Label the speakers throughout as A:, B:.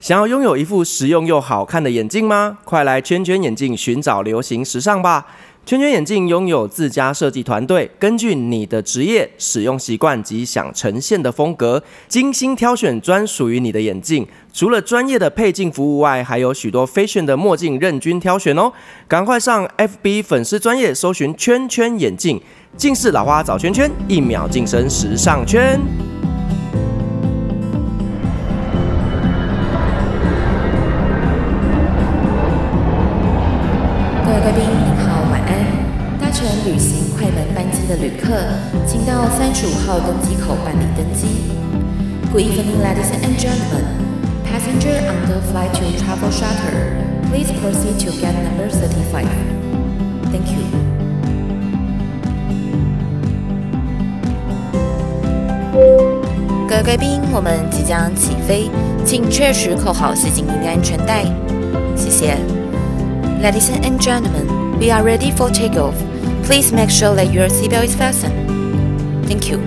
A: 想要拥有一副实用又好看的眼镜吗？快来圈圈眼镜寻找流行时尚吧！圈圈眼镜拥有自家设计团队，根据你的职业、使用习惯及想呈现的风格，精心挑选专属于你的眼镜。除了专业的配镜服务外，还有许多 fashion 的墨镜任君挑选哦！赶快上 FB 粉丝专页搜寻圈圈眼镜，近视老花找圈圈，1秒晋升时尚圈。
B: 各位贵宾您好，晚安。搭乘旅行快门班机的旅客，请到35号登机口办理登机。Good evening, ladies and gentlemen. Passenger on the flight to Travel Charter, please proceed to gate number 35. Thank you. 各位贵宾，我们即将起飞，请确实扣好系紧您的安全带，谢谢。Ladies and gentlemen, we are ready for takeoff. Please make sure that your seatbelt is fastened. Thank you.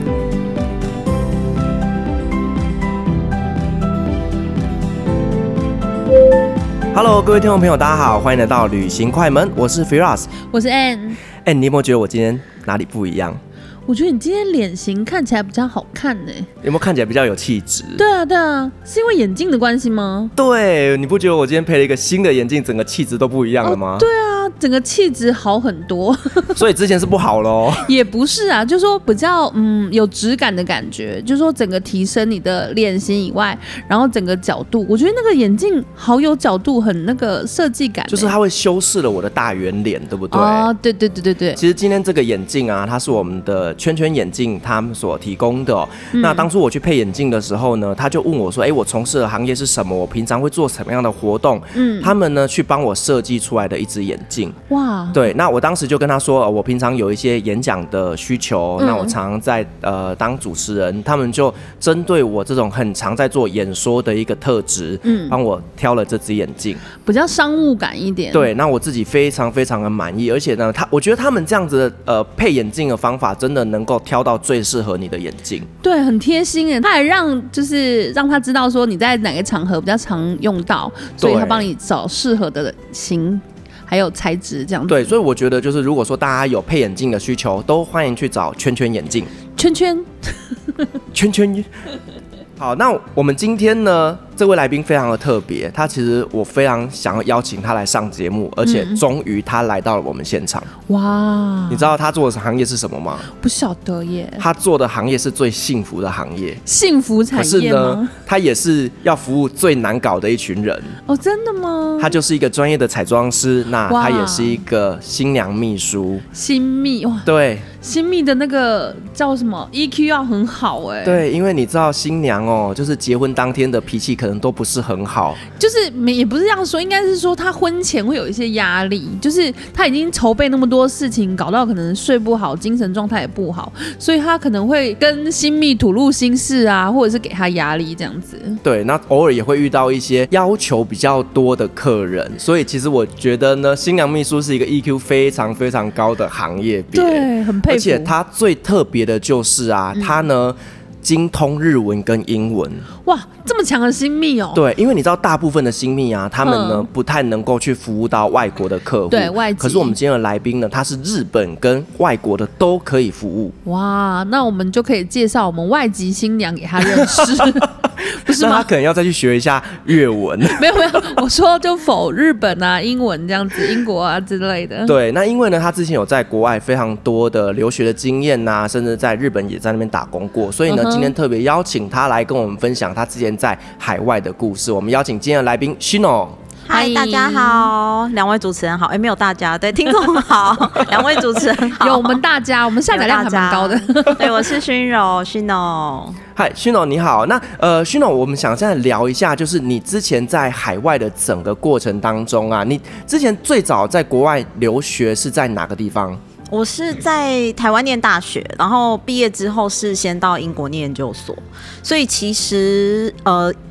A: Hello， 各位听众朋友，大家好，欢迎来到旅行快门，我是 Firas，
C: 我是 Ann。
A: 你有没有觉得我今天哪里不一样？
C: 我觉得你今天脸型看起来比较好看呢。
A: 有没有看起来比较有气质？
C: 对啊，对啊，是因为眼镜的关系吗？
A: 对，你不觉得我今天配了一个新的眼镜，整个气质都不一样了吗？
C: 对啊，整个气质好很多。
A: 所以之前是不好咯。
C: 也不是啊，就是说比较有质感的感觉，就是说整个提升你的脸型以外，然后整个角度，我觉得那个眼镜好有角度，很那个设计感，
A: 就是它会修饰了我的大圆脸，对不对？
C: 哦，对对对对对。
A: 其实今天这个眼镜啊，它是我们的圈圈眼镜他们所提供的哦。那当初我去配眼镜的时候呢，他就问我说：“我从事的行业是什么？我平常会做什么样的活动？”他们呢去帮我设计出来的一只眼镜。哇，对，那我当时就跟他说，我平常有一些演讲的需求，那我常常在当主持人，他们就针对我这种很常在做演说的一个特质，帮我挑了这只眼镜，
C: 比较商务感一点。
A: 对，那我自己非常非常的满意，而且呢，我觉得他们这样子的配眼镜的方法，真的能够挑到最适合你的眼镜。
C: 对，很贴心耶，他还让他知道说你在哪个场合比较常用到，所以他帮你找适合的型还有材质这样子。
A: 对，所以我觉得就是如果说大家有配眼镜的需求，都欢迎去找圈圈眼镜。
C: 圈圈
A: 圈圈。好，那我们今天呢，这位来宾非常的特别，他其实我非常想要邀请他来上节目，而且终于他来到了我们现场。哇！你知道他做的行业是什么吗？
C: 不晓得耶。
A: 他做的行业是最幸福的行业，
C: 幸福产业吗？可是呢，
A: 他也是要服务最难搞的一群人。
C: 哦，真的吗？
A: 他就是一个专业的彩妆师，那他也是一个新娘秘书。
C: 新秘哇，对。新秘的那个叫什么 EQ 要很好哎，
A: 对，因为你知道新娘哦，就是结婚当天的脾气可能都不是很好，
C: 就是也不是这样说，应该是说她婚前会有一些压力，就是她已经筹备那么多事情，搞到可能睡不好，精神状态也不好，所以她可能会跟新秘吐露心事啊，或者是给她压力这样子。
A: 对，那偶尔也会遇到一些要求比较多的客人，所以其实我觉得呢，新娘秘书是一个 EQ 非常非常高的行业别，
C: 对，很佩服。
A: 而且他最特别的就是啊，他呢精通日文跟英文。
C: 哇，这么强的新秘哦！
A: 对，因为你知道大部分的新秘啊，他们呢不太能够去服务到外国的客户，
C: 对外籍。
A: 可是我们今天的来宾呢，他是日本跟外国的都可以服务。
C: 哇，那我们就可以介绍我们外籍新娘给他认识。不是吗？
A: 那他可能要再去学一下越文。
C: 没有，我说就否日本啊、英文这样子，英国啊之类的。
A: 对，那因为呢，他之前有在国外非常多的留学的经验啊，甚至在日本也在那边打工过，所以呢，今天特别邀请他来跟我们分享他之前在海外的故事。我们邀请今天的来宾 Shino。
D: 嗨，大家好，两位主持人好。没有大家，对，听众好，两位主持人好。
C: 有我们大家，我们下载量还蛮高的。
D: 对，我是熏柔Shino。
A: 嗨，Shino你好。那Shino，我们想现在聊一下，就是你之前在海外的整个过程当中啊，你之前最早在国外留学是在哪个地方？
D: 我是在台湾念大学，然后毕业之后是先到英国念研究所，所以其实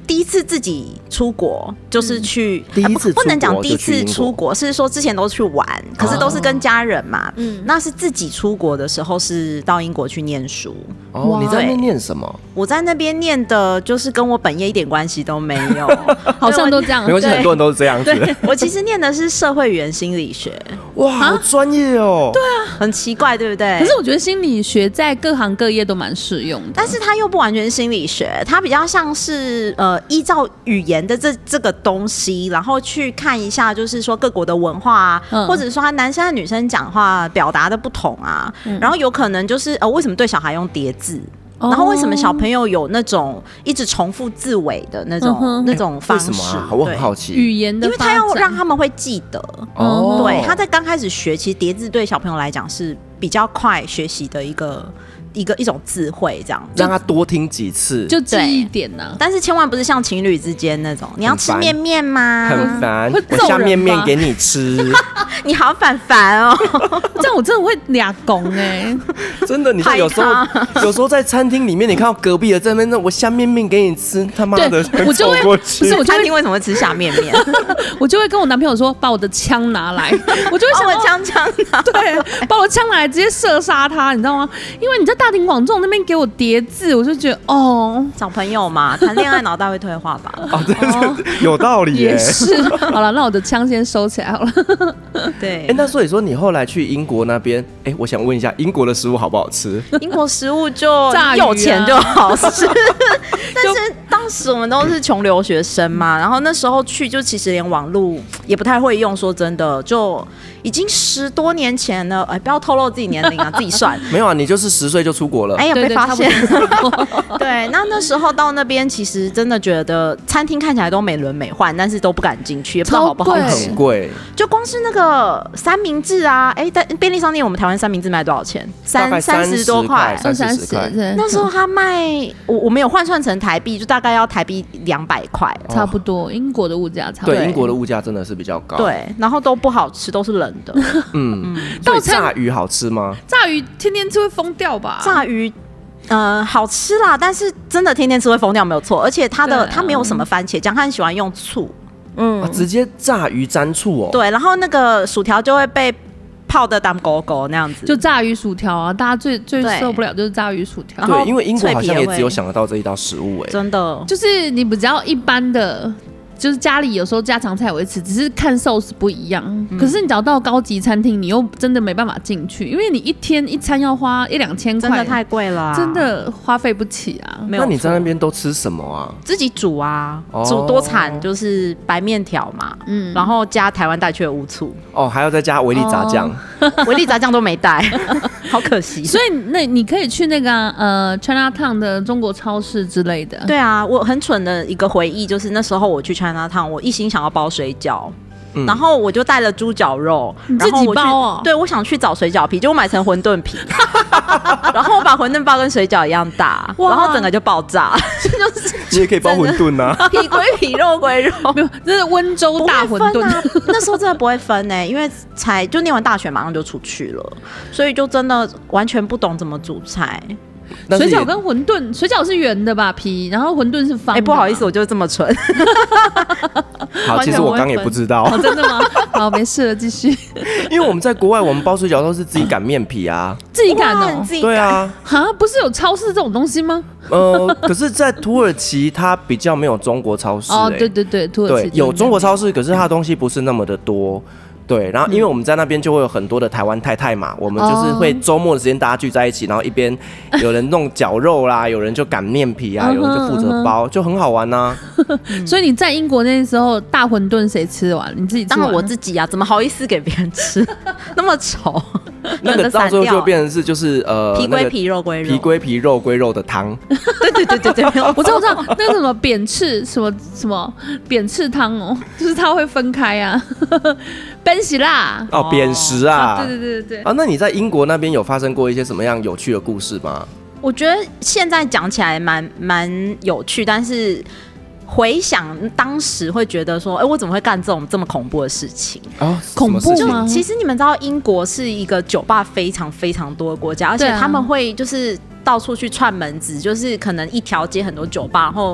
D: 第一次自己出国就是去，
A: 第一次出国
D: 不能讲第一次
A: 就去英国
D: 出国，是说之前都去玩，可是都是跟家人嘛。那是自己出国的时候是到英国去念书。
A: 哦，你在那边念什么？
D: 我在那边念的就是跟我本业一点关系都没有，
C: 好像都这样。
A: 没关系，很多人都是这样子。
D: 我其实念的是社会语言心理学。
A: 哇，好专业哦。对啊，
D: 很奇怪，对不对？
C: 可是我觉得心理学在各行各业都蛮适用的，
D: 但是它又不完全是心理学，它比较像是依照语言的这个东西，然后去看一下，就是说各国的文化啊，或者说他男生和女生讲话表达的不同啊，然后有可能就是为什么对小孩用叠字？然后为什么小朋友有那种一直重复字尾的那种方式？
A: 为什么啊？我很好奇。
C: 语言的，
D: 因为他要让他们会记得。
A: 哦，
D: 对，他在刚开始学，其实叠字对小朋友来讲是比较快学习的一种智慧，这样
A: 让他多听几次，
C: 就记忆点呢。
D: 但是千万不是像情侣之间那种，你要吃面面吗？
A: 很烦，我
C: 下
A: 面面给你吃。
D: 你好烦哦！
C: 这样我真的会俩拱哎，
A: 真的，你像有时候在餐厅里面，你看到隔壁的在那边，我下面面给你吃，他妈的，
C: 我就会
A: 过去。
D: 不是我餐厅为什么会吃下面面？
C: 我就会跟我男朋友说，把我的枪拿来，我就会想
D: 把我枪拿，
C: 对，把我枪拿来直接射杀他，你知道吗？因为你在大庭广众那边给我叠字，我就觉得
D: 小朋友嘛，谈恋爱脑袋会退化吧？
A: 有道理耶。
C: 也是。好了，那我的枪先收起来好了。
D: 对，
A: 那所以说你后来去英国那边，我想问一下，英国的食物好不好吃？
D: 英国食物就有钱就好吃，但是当时我们都是穷留学生嘛，然后那时候去就其实连网路也不太会用，说真的，就已经10多年前了。不要透露自己年龄啊，自己算。
A: 没有啊，你就是10岁就出国了。
D: 有被发现。对，那时候到那边，其实真的觉得餐厅看起来都美轮美奂，但是都不敢进去，也不知道好不好吃。
A: 很贵，
D: 就光是那个三明治啊，在便利商店，我们台湾三明治卖多少钱？30多块
A: ，30块。
D: 那时候他卖，我没有换算成台币，就大概要台币200块，
C: 差不多。英国的物价差不多。
A: 对，英国的物价真的是比较高。
D: 对，然后都不好吃，都是冷的。
A: 所以炸鱼好吃吗？
C: 炸鱼天天吃会疯掉吧？
D: 炸鱼。好吃啦，但是真的天天吃会疯掉没有错，而且它没有什么番茄酱，他很喜欢用醋，
A: 直接炸鱼沾醋哦。
D: 对，然后那个薯条就会被泡的当狗狗那样子，
C: 就炸鱼薯条啊，大家最受不了就是炸鱼薯条。
A: 对，因为英国好像也只有想得到这一道食物
D: 真的
C: 就是你只要一般的。就是家里有时候家常菜也会吃，只是看寿司不一样。可是你只要到高级餐厅，你又真的没办法进去，因为你一天一餐要花1-2千块，
D: 真的太贵了，
C: 真的花费不起啊。
A: 那你在那边都吃什么啊？
D: 自己煮啊，煮多惨，就是白面条嘛，然后加台湾带去的乌醋，
A: 还要再加维力炸酱，
D: 维力炸酱都没带，好可惜。
C: 所以那你可以去那个Chinatown 的中国超市之类的。
D: 对啊，我很蠢的一个回忆就是那时候我去 Chinatown，我一心想要包水饺。然后我就带了猪脚肉，
C: 你自己包哦？
D: 对，我想去找水饺皮，结果买成馄饨皮，然后我把馄饨包跟水饺一样大，然后整个就爆炸。就是
A: 你也可以包馄饨啊，
D: 皮归皮，肉归肉，
C: 没有，这是温州大馄饨。
D: 那时候真的不会分因为就念完大学马上就出去了，所以就真的完全不懂怎么煮菜。
C: 水饺跟馄饨，水饺是圆的吧皮，然后馄饨是方的。
D: 不好意思，我就这么蠢。
A: 好，其实我刚也不知道。
C: 真的吗？好，没事了，继续。
A: 因为我们在国外，我们包水饺都是自己擀面皮啊，
C: 自己擀哦。
A: 对啊，
C: 不是有超市这种东西吗？
A: 可是，在土耳其它比较没有中国超市。
C: 对对对，土耳其
A: 有中国超市，可是它的东西不是那么的多。对，然后因为我们在那边就会有很多的台湾太太嘛，我们就是会周末的时间大家聚在一起，然后一边有人弄绞肉啦，有人就擀面皮啊，有人就负责包，就很好玩呐。
C: 所以你在英国那时候大馄饨谁吃完？你自己吃完？
D: 当然我自己啊，怎么好意思给别人吃？那么丑。
A: 那个到最后就变成是就是
D: 皮归皮肉归肉，
A: 皮归皮肉归肉的汤。
D: 对，
C: 我知道那个什么扁翅什么扁翅汤哦，就是它会分开啊。Ben喜啦
A: 扁食啊，
C: 对
A: 啊，那你在英国那边有发生过一些什么样有趣的故事吗？
D: 我觉得现在讲起来蛮有趣，但是回想当时会觉得说，我怎么会干这么恐怖的事情？
C: 恐怖吗？
D: 其实你们知道，英国是一个酒吧非常非常多的国家，而且他们会就是到处去串门子，就是可能一条街很多酒吧，然后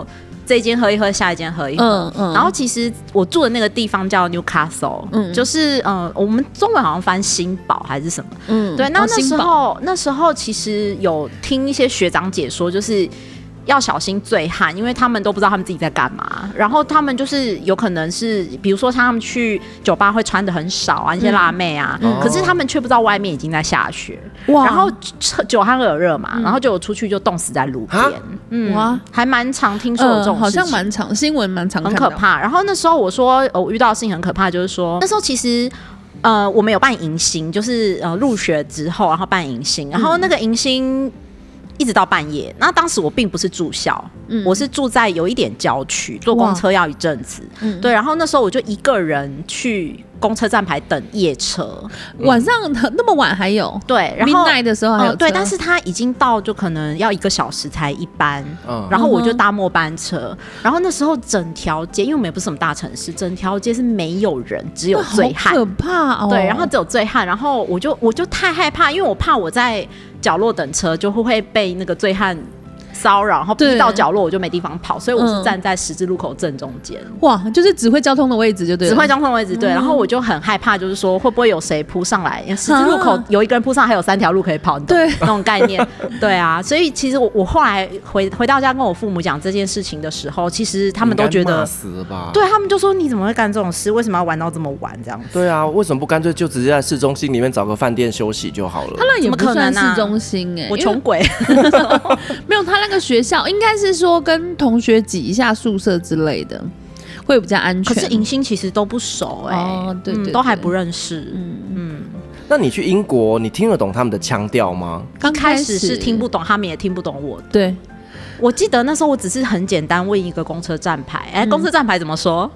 D: 这一间喝一喝，下一间喝一喝。然后其实我住的那个地方叫 Newcastle，就是我们中文好像翻新堡还是什么。对，那时候其实有听一些学长姐说，就是要小心醉汉，因为他们都不知道他们自己在干嘛。然后他们就是有可能是，比如说像他们去酒吧会穿的很少啊，那些辣妹啊，可是他们却不知道外面已经在下雪。然后酒酣耳热嘛，然后就出去就冻死在路边。哇，还蛮常听说的这种事情，
C: 好像蛮常新闻蛮常看到，
D: 很可怕。然后那时候我说我遇到的事情很可怕，就是说那时候其实。我们有办迎新，就是入学之后，然后办迎新，然后那个迎新一直到半夜。那当时我并不是住校，我是住在有一点郊区，坐公车要一阵子。对，然后那时候我就一个人去公车站牌等夜车，
C: 晚上那么晚还有？
D: 对，然后
C: midnight 的时候还有车。
D: 对，但是他已经到就可能要1个小时才一班，然后我就搭末班车，然后那时候整条街，因为我们也不是什么大城市，整条街是没有人，只有醉汉，
C: 好可怕哦。
D: 对，然后只有醉汉，然后我就太害怕，因为我怕我在角落等车就会被那个醉汉骚扰，然后逼到角落我就没地方跑，所以我是站在十字路口正中间。
C: 哇，就是指挥交通的位置就对了。
D: 指挥交通的位置对，然后我就很害怕，就是说会不会有谁扑上来？十字路口有一个人扑上，还有3条路可以跑，你懂那种概念。对啊，所以其实我后来回到家跟我父母讲这件事情的时候，其实他们都觉得
A: 死了吧？
D: 对，他们就说你怎么会干这种事？为什么要玩到这么晚这样子？
A: 对啊，为什么不干脆就直接在市中心里面找个饭店休息就好了？
C: 他那也不算市中心
D: 我穷鬼。
C: 没有，他那个学校应该是说跟同学挤一下宿舍之类的，会比较安全。
D: 可是迎新其实都不熟对，都还不认识。
A: 那你去英国，你听得懂他们的腔调吗？
D: 刚开始是听不懂，他们也听不懂我的。
C: 对，
D: 我记得那时候我只是很简单问一个公车站牌，公车站牌怎么说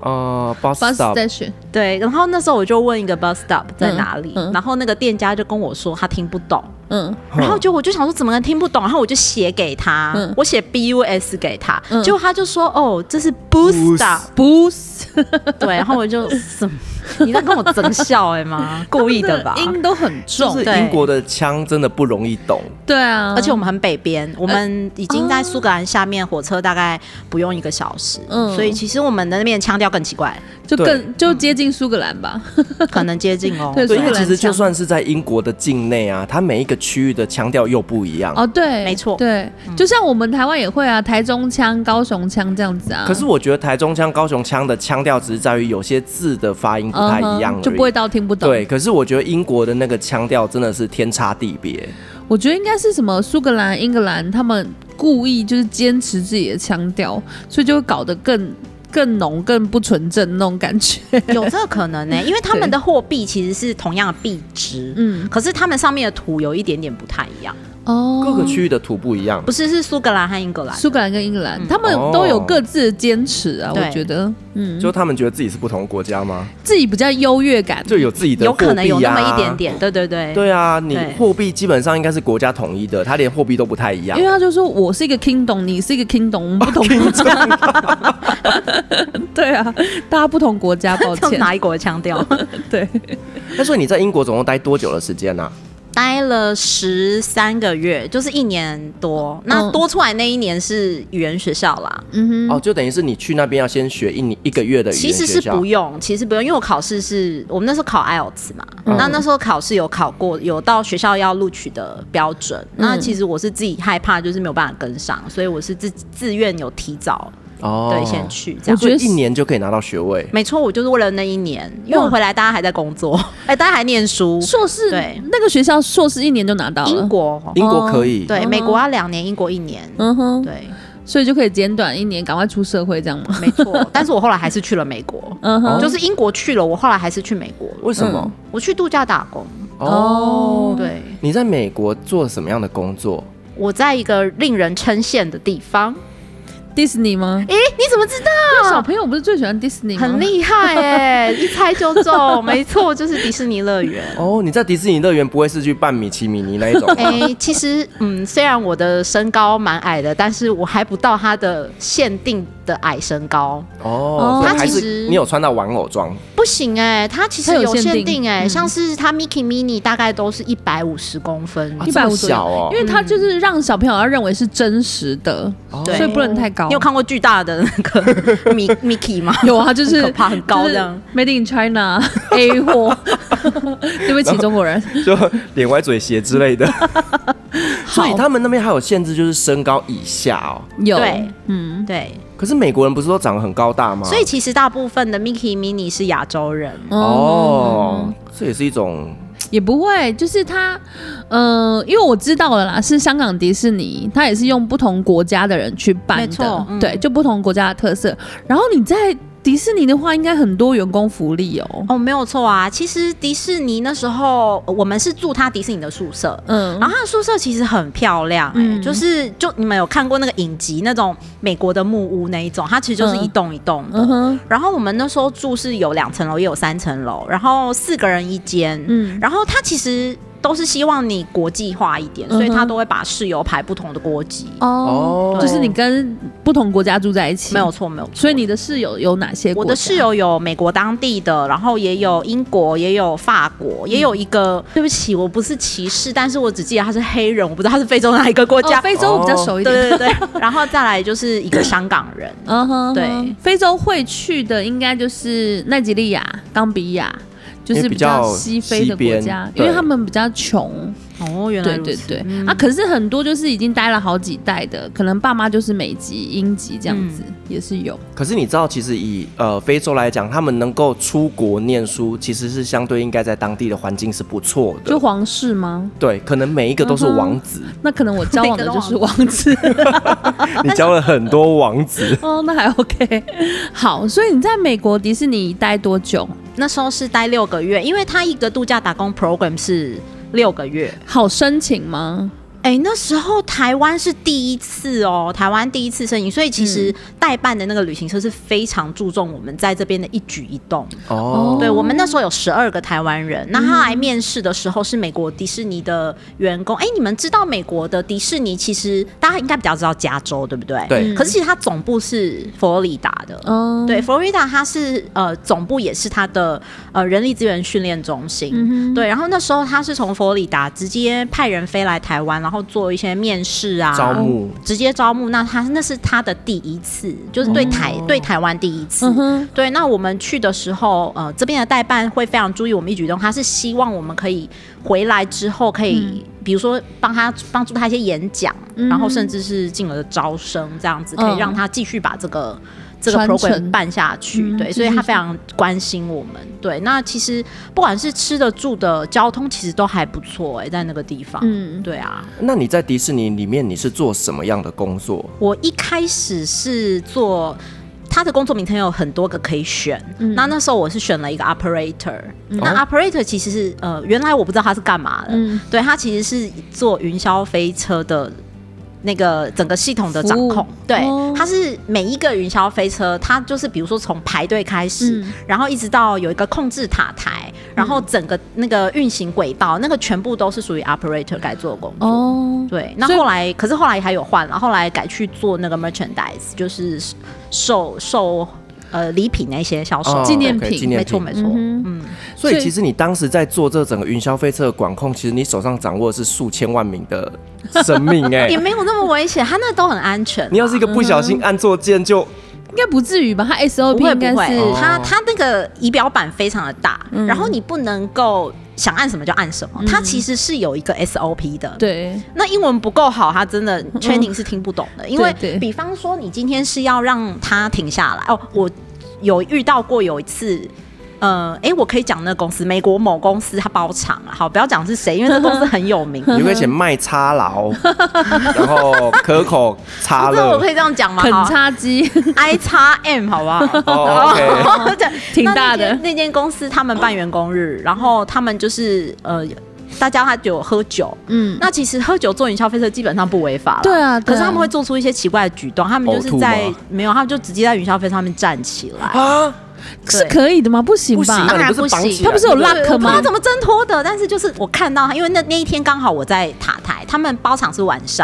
A: ？bus stop。
D: 对，然后那时候我就问一个 bus stop 在哪里，然后那个店家就跟我说他听不懂。然后我就想说怎么能听不懂，然后我就写给他，我写 BUS 给他，结果他就说哦这是 bus stop。对，然后我就你在跟我增笑吗？故意的吧？
C: 音都很重，
A: 就是英国的腔真的不容易懂。
C: 对啊，
D: 而且我们很北边，我们已经在苏格兰下面，火车大概不用1个小时，所以其实我们的那边腔调更奇怪，
C: 就接近苏格兰吧，
D: 可能接近哦。
A: 对，因为其实就算是在英国的境内啊，它每一个区域的腔调又不一样。
C: 对，
D: 没错，
C: 对，就像我们台湾也会啊，台中腔、高雄腔这样子啊。
A: 可是我觉得台中腔、高雄腔的腔调只是在于有些字的发音不太一样而已，
C: 就不会到听不懂。
A: 对，可是我觉得英国的那个腔调真的是天差地别。
C: 我觉得应该是什么苏格兰、英格兰，他们故意就是坚持自己的腔调，所以就会搞得更浓、更不纯正那种感觉。
D: 有这个可能呢，因为他们的货币其实是同样的币值，可是他们上面的图有一点点不太一样。
A: 各个区域的图不一样，
D: 不是苏格兰和英格兰，
C: 苏格兰跟英格兰，他们都有各自的坚持啊。我觉得，
A: 就他们觉得自己是不同国家吗？
C: 自己比较优越感，
A: 就有自己的货币啊，
D: 有可能有那么一点点。对对对，
A: 对啊，你货币基本上应该是国家统一的，他连货币都不太一样。
C: 因为他就说我是一个 kingdom， 你是一个 kingdom， 我们不同国家。对啊，大家不同国家，抱歉，
D: 哪一国的腔调？
C: 对。
A: 那所以你在英国总共待多久的时间呢？
D: 待了13个月，就是1年多。那多出来那1年是语言学校啦。
A: 就等于是你去那边要先学1个月的语言学校。
D: 其实是不用，因为我考试是我们那时候考 IELTS 嘛，那时候考试有考过，有到学校要录取的标准。那其实我是自己害怕，就是没有办法跟上，所以我是自愿有提早。对，先去这样。
A: 我觉得1年就可以拿到学位。
D: 没错，我就是为了那1年，因为我回来大家还在工作，大家还念书。
C: 硕士
D: 对，
C: 那个学校硕士1年就拿到了。
D: 英国
A: 可以，
D: 对，美国要2年，英国1年。对，
C: 所以就可以简短1年，赶快出社会这样吗？
D: 没错，但是我后来还是去了美国。就是英国去了，我后来还是去美国了。
A: 为什么？
D: 我去度假打工。对。
A: 你在美国做什么样的工作？
D: 我在一个令人称羡的地方。
C: 迪士尼吗？
D: 你怎么知道？
C: 小朋友不是最喜欢迪士尼吗？
D: 很厉害一猜就中。没错，就是迪士尼乐园。
A: 你在迪士尼乐园不会是去扮米奇米妮那一种吗？
D: 其实虽然我的身高蛮矮的，但是我还不到它的限定的矮身高。
A: 哦，
D: 它
A: 还
D: 其实
A: 是你有穿到玩偶装？
D: 不行它其实
C: 它有
D: 有限
C: 限定
D: 定像是它 Mickey Mini 大概都是150公分，
A: 啊这么
C: 150
A: 小哦
C: 因，为它就是让小朋友要认为是真实的，
D: 对
C: 所以不能太高。
D: 你有看过巨大的那个Mickey 吗？
C: 有啊，就是
D: 很可怕很高这样。
C: 就是 Made in China A 货，对不起中国人。
A: 就脸歪嘴斜之类的。所以他们那边还有限制，就是身高以下哦。
C: 有
D: 对，对，
A: 可是美国人不是都长得很高大吗？
D: 所以其实大部分的 Mickey Mini 是亚洲人。
A: 哦，这也是一种
C: 也不会，就是他，因为我知道了啦，是香港迪士尼，他也是用不同国家的人去办的，
D: 没错
C: 对，就不同国家的特色。然后你在迪士尼的话，应该很多员工福利哦。
D: 哦，没有错啊。其实迪士尼那时候我们是住他迪士尼的宿舍，然后他的宿舍其实很漂亮，就是你们有看过那个影集那种美国的木屋那一种，它其实就是一栋一栋的。然后我们那时候住是有2层楼也有3层楼，然后4个人一间，然后它其实都是希望你国际化一点，所以他都会把室友排不同的国籍。
C: 哦，就是你跟不同国家住在一起，
D: 没有错，没有错。
C: 所以你的室友有哪些国家？
D: 我的室友有美国当地的，然后也有英国，也有法国，也有一个，对不起，我不是歧视，但是我只记得他是黑人，我不知道他是非洲哪一个国家。
C: 非洲我比较熟一点。
D: 对对对，然后再来就是一个香港人。对，
C: 非洲会去的应该就是奈及利亚、冈比亚。就是比较西非的国家，因为他们比较穷。
D: 哦，原来如此。
C: 对对对，可是很多就是已经待了好几代的，可能爸妈就是美籍、英籍这样子，也是有。
A: 可是你知道，其实以非洲来讲，他们能够出国念书，其实是相对应该在当地的环境是不错的。
C: 就皇室吗？
A: 对，可能每一个都是王子。
C: 那可能我交往的就是王子。
A: 你交了很多王子。
C: 哦，那还 OK。好，所以你在美国迪士尼待多久？
D: 那时候是待6个月，因为他一个度假打工 program 是6个月。
C: 好申请吗？
D: 那时候台湾是第一次哦，台湾第一次申请，所以其实代办的那个旅行社是非常注重我们在这边的一举一动。
A: 哦，
D: 对，我们那时候有12个台湾人，那他来面试的时候是美国迪士尼的员工。你们知道美国的迪士尼其实大家应该比较知道加州，对不对？
A: 对。
D: 可是其实它总部是佛罗里达的。对，佛罗里达它是总部也是它的人力资源训练中心。对，然后那时候他是从佛罗里达直接派人飞来台湾，然后做一些面试啊，招募，直接招募。那是他的第一次，就是对台湾第一次。对，那我们去的时候，这边的代办会非常注意我们一举一动，他是希望我们可以回来之后可以，比如说帮助他一些演讲，然后甚至是进而的招生，这样子可以让他继续把这个 program 办下去。对，所以他非常关心我们。对，那其实不管是吃的住的交通其实都还不错在那个地方。对啊。
A: 那你在迪士尼里面你是做什么样的工作？
D: 我一开始是做他的工作名称有很多个可以选，那时候我是选了一个 operator。那 operator 其实是原来我不知道他是干嘛的。对，他其实是做云霄飞车的那个整个系统的掌控。对，它是每一个云霄飞车，它就是比如说从排队开始，然后一直到有一个控制塔台，然后整个那个运行轨道，那个全部都是属于 operator 该做的工作。对，那后来还有换了，后来改去做那个 merchandise， 就是售礼品那些销售，
C: 纪念品，
D: 没错没错。
A: 所以其实你当时在做这整个云霄飞车的管控，其实你手上掌握的是数千万名的生命
D: 也没有那么危险，它那都很安全。
A: 你要是一个不小心按错键就。
C: 应该不至于吧？它 SOP 应该是
D: 它那个仪表板非常的大，然后你不能够想按什么就按什么，它其实是有一个 SOP 的。
C: 对，
D: 那英文不够好，它真的 training 是听不懂的。因为比方说你今天是要让它停下来我有遇到过有一次。我可以讲那个公司，美国某公司它包场啊，好，不要讲是谁，因为那公司很有名。
A: 你会写麦叉劳，然后可口叉乐，
D: 我可以这样讲吗？
C: 肯叉鸡
D: ，IXM 好不好
A: ？OK，
C: 挺大的。
D: 那间公司他们办员工日，然后他们就是大家他有喝酒，那其实喝酒坐云霄飞车基本上不违法了，
C: 对啊。
D: 可是他们会做出一些奇怪的举动，他们就是没有，他们就直接在云霄飞车上面站起来啊。
C: 是可以的吗？不行吧？
D: 当然不行。
C: 他不是有 lock 吗？
D: 他怎么挣脱的？但是就是我看到他，因为那一天刚好我在塔台，他们包场是晚上，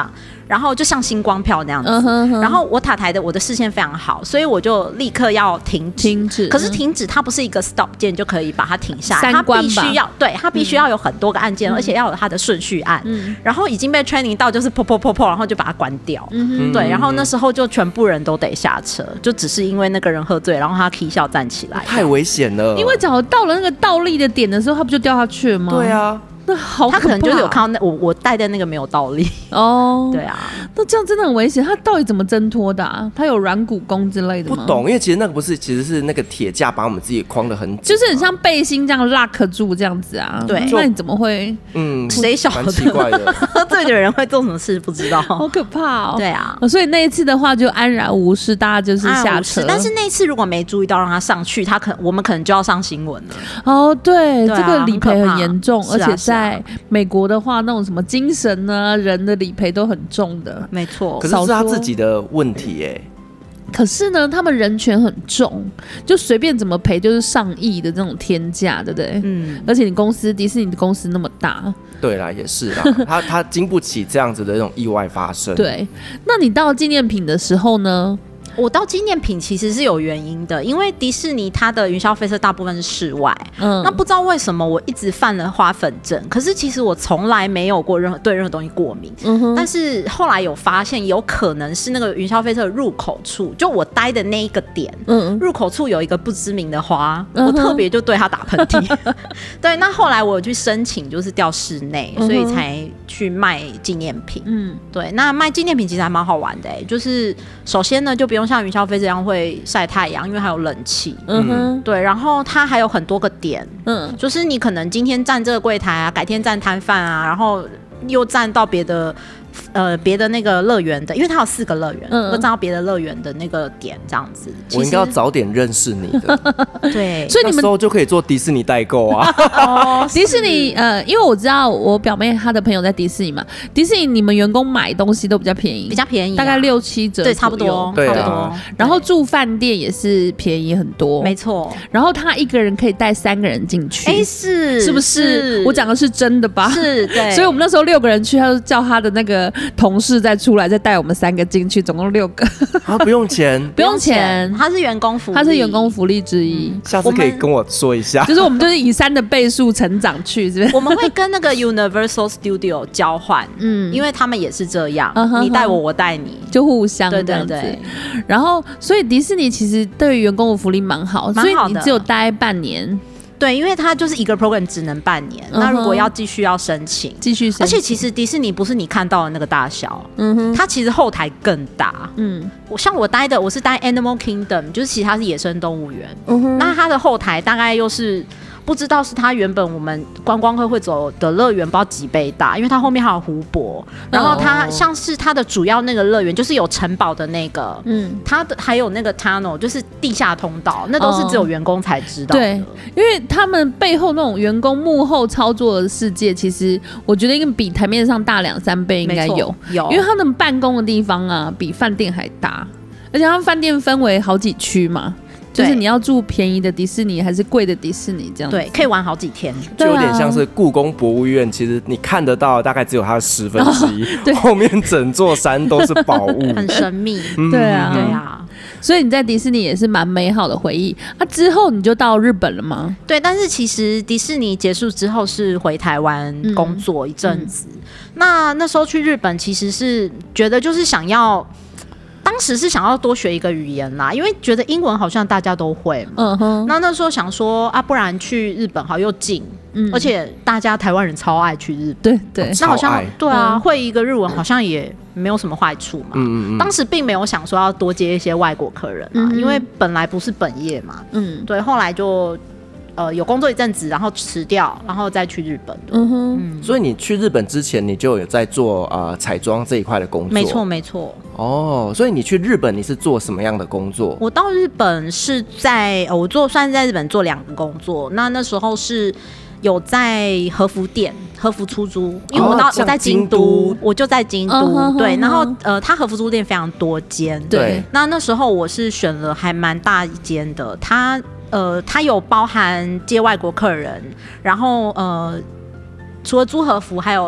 D: 然后就像星光票那样子，然后我塔台的我的视线非常好，所以我就立刻要停止。可是停止它不是一个 stop 键就可以把它停下来，它必须要它必须要有很多个按键，而且要有它的顺序按。然后已经被 training 到就是砰，然后就把它关掉。对，然后那时候就全部人都得下车，就只是因为那个人喝醉，然后他 K 笑站起来，
A: 太危险了。
C: 因为只要到了那个倒立的点的时候，他不就掉下去了吗？
A: 对啊。
C: 那好可怕，
D: 他可能就是有看到我带的那个没有倒立
C: 哦，
D: 对啊，
C: 那这样真的很危险。他到底怎么挣脱的啊？他有软骨功之类的吗？
A: 不懂，因为其实那个不是，其实是那个铁架把我们自己框得很紧，
C: 就是很像背心这样 lock 住这样子啊。
D: 对，
C: 那你怎么会？
D: 谁晓得？
A: 蛮奇怪的，
D: 喝醉的人会做什么事不知道，
C: 好可怕哦。
D: 对啊，
C: 所以那一次的话就安然无事，大家就是下车。
D: 但是那一次如果没注意到让他上去，我们可能就要上新闻了。
C: 哦，对，这个理赔很严重，而且在美国的话，那种什么精神啊、人的理赔都很重的，
D: 没错。
A: 可是是他自己的问题耶。
C: 可是呢，他们人权很重，就随便怎么赔就是上亿的这种天价，对不对？而且你迪士尼的公司那么大，
A: 对啦，也是啦，他经不起这样子的那种意外发生。
C: 对，那你到纪念品的时候呢？
D: 我到纪念品其实是有原因的，因为迪士尼它的云霄飞车大部分是室外，那不知道为什么我一直犯了花粉症，可是其实我从来没有过对任何东西过敏，但是后来有发现有可能是那个云霄飞车的入口处，就我待的那一个点，入口处有一个不知名的花，我特别就对它打喷嚏，对，那后来我有去申请就是调室内，所以才去卖纪念品，对，那卖纪念品其实还蛮好玩的，就是首先呢就不用像云霄飞这样会晒太阳，因为还有冷气。对，然后它还有很多个点，就是你可能今天站这个柜台啊，改天站摊贩啊，然后又站到别的那个乐园的，因为它有4个乐园，又站到别的乐园的那个点，这样子。
A: 我应该要早点认识你的，
D: 对，
C: 所以你们
A: 那时候就可以做迪士尼代购啊。
C: 迪士尼因为我知道我表妹她的朋友在迪士尼嘛，迪士尼你们员工买东西都比较便宜，
D: 大
C: 概6-7折，
D: 对，差不多，
A: 对
D: 啊。
C: 然后住饭店也是便宜很多，
D: 没错。
C: 然后他一个人可以带3个人进去，
D: 是
C: 不是？我讲的是真的吧？
D: 是，对。
C: 所以我们那时候6个人去，他就叫他的那个同事再出来，再带我们3个进去，总共6个。
A: 啊，不用钱，
C: 不用钱，
D: 它是员工福利，
C: 它是员工福利之一。
A: 下次可以跟我说一下，
C: 就是我们就是以3的倍数成长去，是不是？
D: 我们会跟那个 Universal Studio 交换，因为他们也是这样，你带我，我带你，
C: 就互相这样子。对。然后，所以迪士尼其实对于员工的福利蛮好，所以你只有待半年。
D: 对，因为它就是一个 program 只能半年，那如果要继续要申请，而且其实迪士尼不是你看到的那个大小，它其实后台更大。我是待 Animal Kingdom， 就是其他是野生动物园，那它的后台大概又是。不知道是它原本我们观光客会走的乐园，不知道几倍大，因为它后面还有湖泊，然后它像是它的主要那个乐园，就是有城堡的那个，它的还有那个 tunnel， 就是地下通道，那都是只有员工才知道的。
C: 对，因为他们背后那种员工幕后操作的世界，其实我觉得应该比台面上大2-3倍，应该有，因为他们办公的地方啊，比饭店还大，而且他们饭店分为好几区嘛。就是你要住便宜的迪士尼还是贵的迪士尼这样子，
D: 对，可以玩好几天，
A: 就有点像是故宫博物院，其实你看得到大概只有它的1/10，后面整座山都是宝物，
D: 很神秘。
C: 对啊，
D: 对啊，
C: 所以你在迪士尼也是蛮美好的回忆。之后你就到日本了吗？
D: 对，但是其实迪士尼结束之后是回台湾工作一阵子。那时候去日本其实是觉得就是当时是想要多学一个语言啦，因为觉得英文好像大家都会嘛。那时候想说不然去日本好又近，而且大家台湾人超爱去日本。
C: 对，
D: 那好像对啊，会一个日文好像也没有什么坏处嘛。当时并没有想说要多接一些外国客人啊，因为本来不是本业嘛。对，后来就。有工作一阵子，然后辞掉，然后再去日本的。
A: 所以你去日本之前，你就有在做彩妆这一块的工作。
D: 没错。
A: 哦，所以你去日本你是做什么样的工作？
D: 我到日本是算是在日本做2个工作。那时候是有在和服店、和服出租，因为我在京都，我就在京都。对，然后它和服租店非常多间。
C: 对，
D: 那时候我是选了还蛮大一间的，它有包含接外国客人，然后除了租和服，还有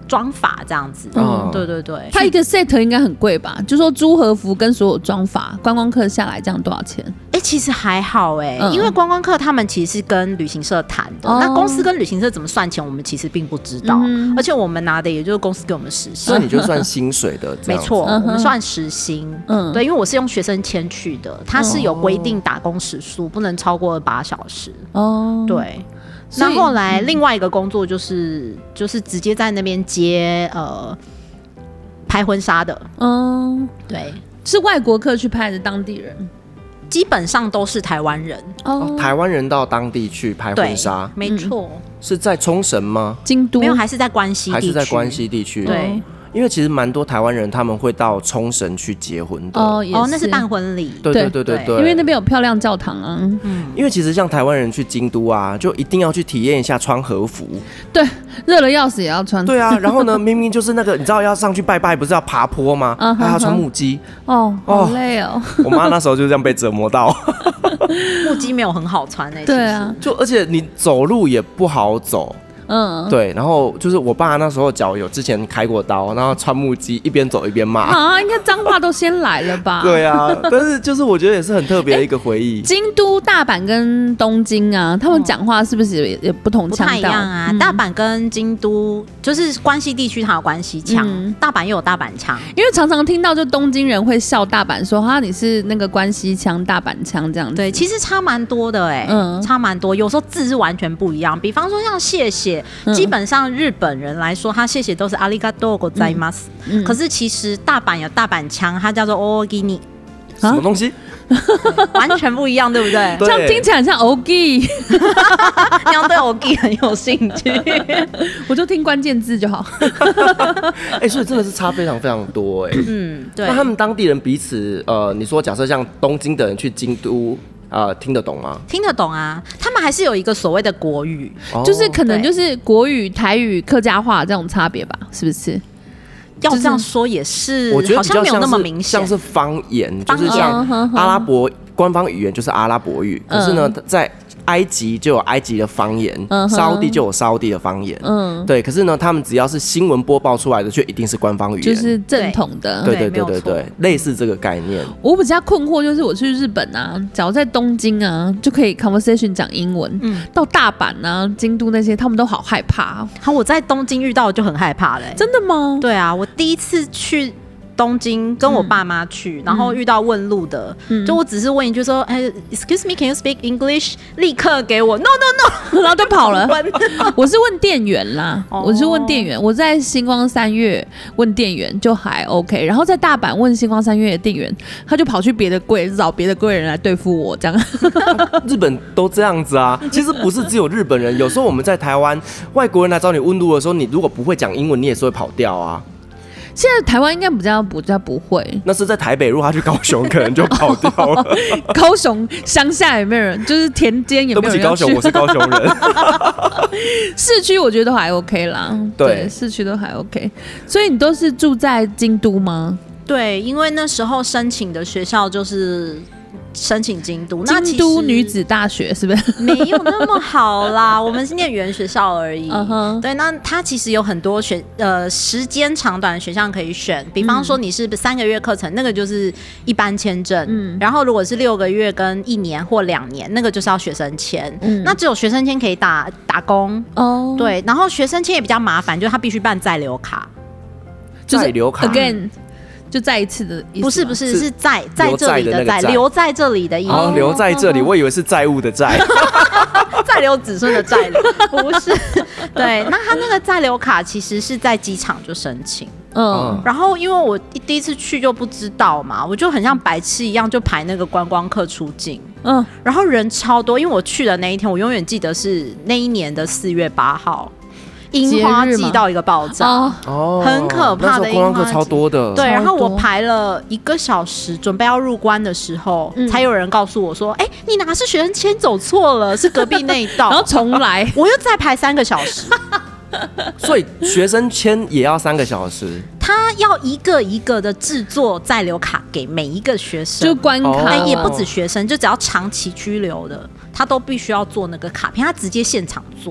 D: 妆法这样子。对对对，
C: 它一个 set 应该很贵吧？就说租和服跟所有妆法，观光客下来这样多少钱？
D: 其实还好因为观光客他们其实是跟旅行社谈的，那公司跟旅行社怎么算钱，我们其实并不知道，而且我们拿的也就是公司给我们时薪，
A: 所以你就算薪水的这样子。
D: 没错，我们算时薪。对，因为我是用学生签去的，它是有规定打工时数不能超过8小时。对。那后来另外一个工作就是直接在那边接拍婚纱的。对，
C: 是外国客去拍的，当地人
D: 基本上都是台湾人。
A: 台湾人到当地去拍婚纱，
D: 没错。
A: 是在冲绳吗？
C: 京都？
D: 没有，还是在关西地区。
A: 还是在关西地区？
D: 对。
A: 因为其实蛮多台湾人他们会到冲绳去结婚的。
D: 那是办婚礼。
A: 对，
C: 因为那边有漂亮教堂啊。
A: 因为其实像台湾人去京都啊，就一定要去体验一下穿和服。
C: 对，热了要死也要穿。
A: 对啊，然后呢，明明就是那个你知道要上去拜拜，不是要爬坡吗？还要穿木屐。
C: 好累哦。
A: 我妈那时候就这样被折磨到。
D: 木屐没有很好穿
C: 对啊，
A: 而且你走路也不好走。对，然后就是我爸那时候脚有之前开过刀，然后穿木屐一边走一边骂。
C: 应该脏话都先来了吧？
A: 对啊，但是就是我觉得也是很特别的一个回忆。
C: 京都、大阪跟东京啊，他们讲话是不是也不同腔调？
D: 不太一样啊。大阪跟京都就是关西地区，它有关西腔，大阪又有大阪腔。
C: 因为常常听到就东京人会笑大阪说你是那个关西腔、大阪腔这样子。
D: 对，其实差蛮多的差蛮多。有时候字是完全不一样。比方说像谢谢。基本上日本人来说，他谢谢都是阿里嘎多ございます。可是其实大阪有大阪腔，它叫做おおぎに。
A: 什么东西？
D: 完全不一样，对不对？
C: 这样听起来很像 OG。
D: 你要对 OG 很有兴趣，
C: 我就听关键字就好。
A: 所以真的是差非常非常多对。
D: 那
A: 他们当地人彼此你说假设像东京的人去京都。听得懂吗？
D: 听得懂啊，他们还是有一个所谓的国语，
C: 就是可能就是国语、台语、客家话这种差别吧，是不是？
D: 要这样说也是，
A: 我觉得
D: 好像没有那么明显，
A: 像是方言，就是像阿拉伯官方语言就是阿拉伯语，可是呢，在埃及就有埃及的方言，沙烏地就有沙烏地的方言，对。可是呢，他们只要是新闻播报出来的，却一定是官方语言，
C: 就是正统的。
A: 对，类似这个概念。
C: 我比较困惑，就是我去日本啊，假如在东京啊，就可以 conversation 讲英文，到大阪啊、京都那些，他们都好害怕。
D: 我在东京遇到就很害怕嘞。
C: 真的吗？
D: 对啊，我第一次去东京跟我爸妈去，然后遇到问路的，就我只是问一句说，Excuse me, can you speak English？ 立刻给我 No，
C: 然后就跑了。我是问店员啦，我是问店员。我在星光三月问店员就还 OK， 然后在大阪问星光三月的店员，他就跑去别的柜找别的柜人来对付我，这样。
A: 日本都这样子啊，其实不是只有日本人，有时候我们在台湾，外国人来找你问路的时候，你如果不会讲英文，你也是会跑掉啊。
C: 现在台湾应该比较不会，
A: 那是在台北，如果他去高雄，可能就跑掉了。
C: 高雄乡下有没有人？就是田间有没有人？
A: 对不起，高雄，我是高雄人。
C: 市区我觉得都还 OK 啦，对，市区都还 OK。所以你都是住在京都吗？
D: 对，因为那时候申请的学校就是申请京都，
C: 京都女子大学是不是？
D: 没有那么好啦，我们是念语言学校而已。对，那它其实有很多时间长短的选项可以选，比方说你是3个月课程，那个就是一般签证，然后如果是6个月跟1年或2年，那个就是要学生签。那只有学生签可以打工哦。对，然后学生签也比较麻烦，就是他必须办在留卡，
A: 在留卡
C: again。就再一次的意思？
D: 不是，是在这里的在，留在这里的意思。
A: 留在这里，我以为是债务的债，
D: 再留子孙的债，不是。对，那他那个在留卡其实是在机场就申请。然后因为我第一次去就不知道嘛，我就很像白痴一样就排那个观光客出境。然后人超多，因为我去的那一天，我永远记得是那一年的4月8号。樱花季到一个爆炸，很可怕的樱花季，
A: 观光客超多的。
D: 对，然后我排了1个小时，准备要入关的时候，才有人告诉我说：“你哪是学生签走错了，是隔壁那一道。”
C: 然后重来，
D: 我又再排3个小时。
A: 所以学生签也要3个小时。
D: 他要一个一个的制作在留卡给每一个学生，
C: 就关卡，
D: 也不止学生，就只要长期居留的，他都必须要做那个卡片，他直接现场做。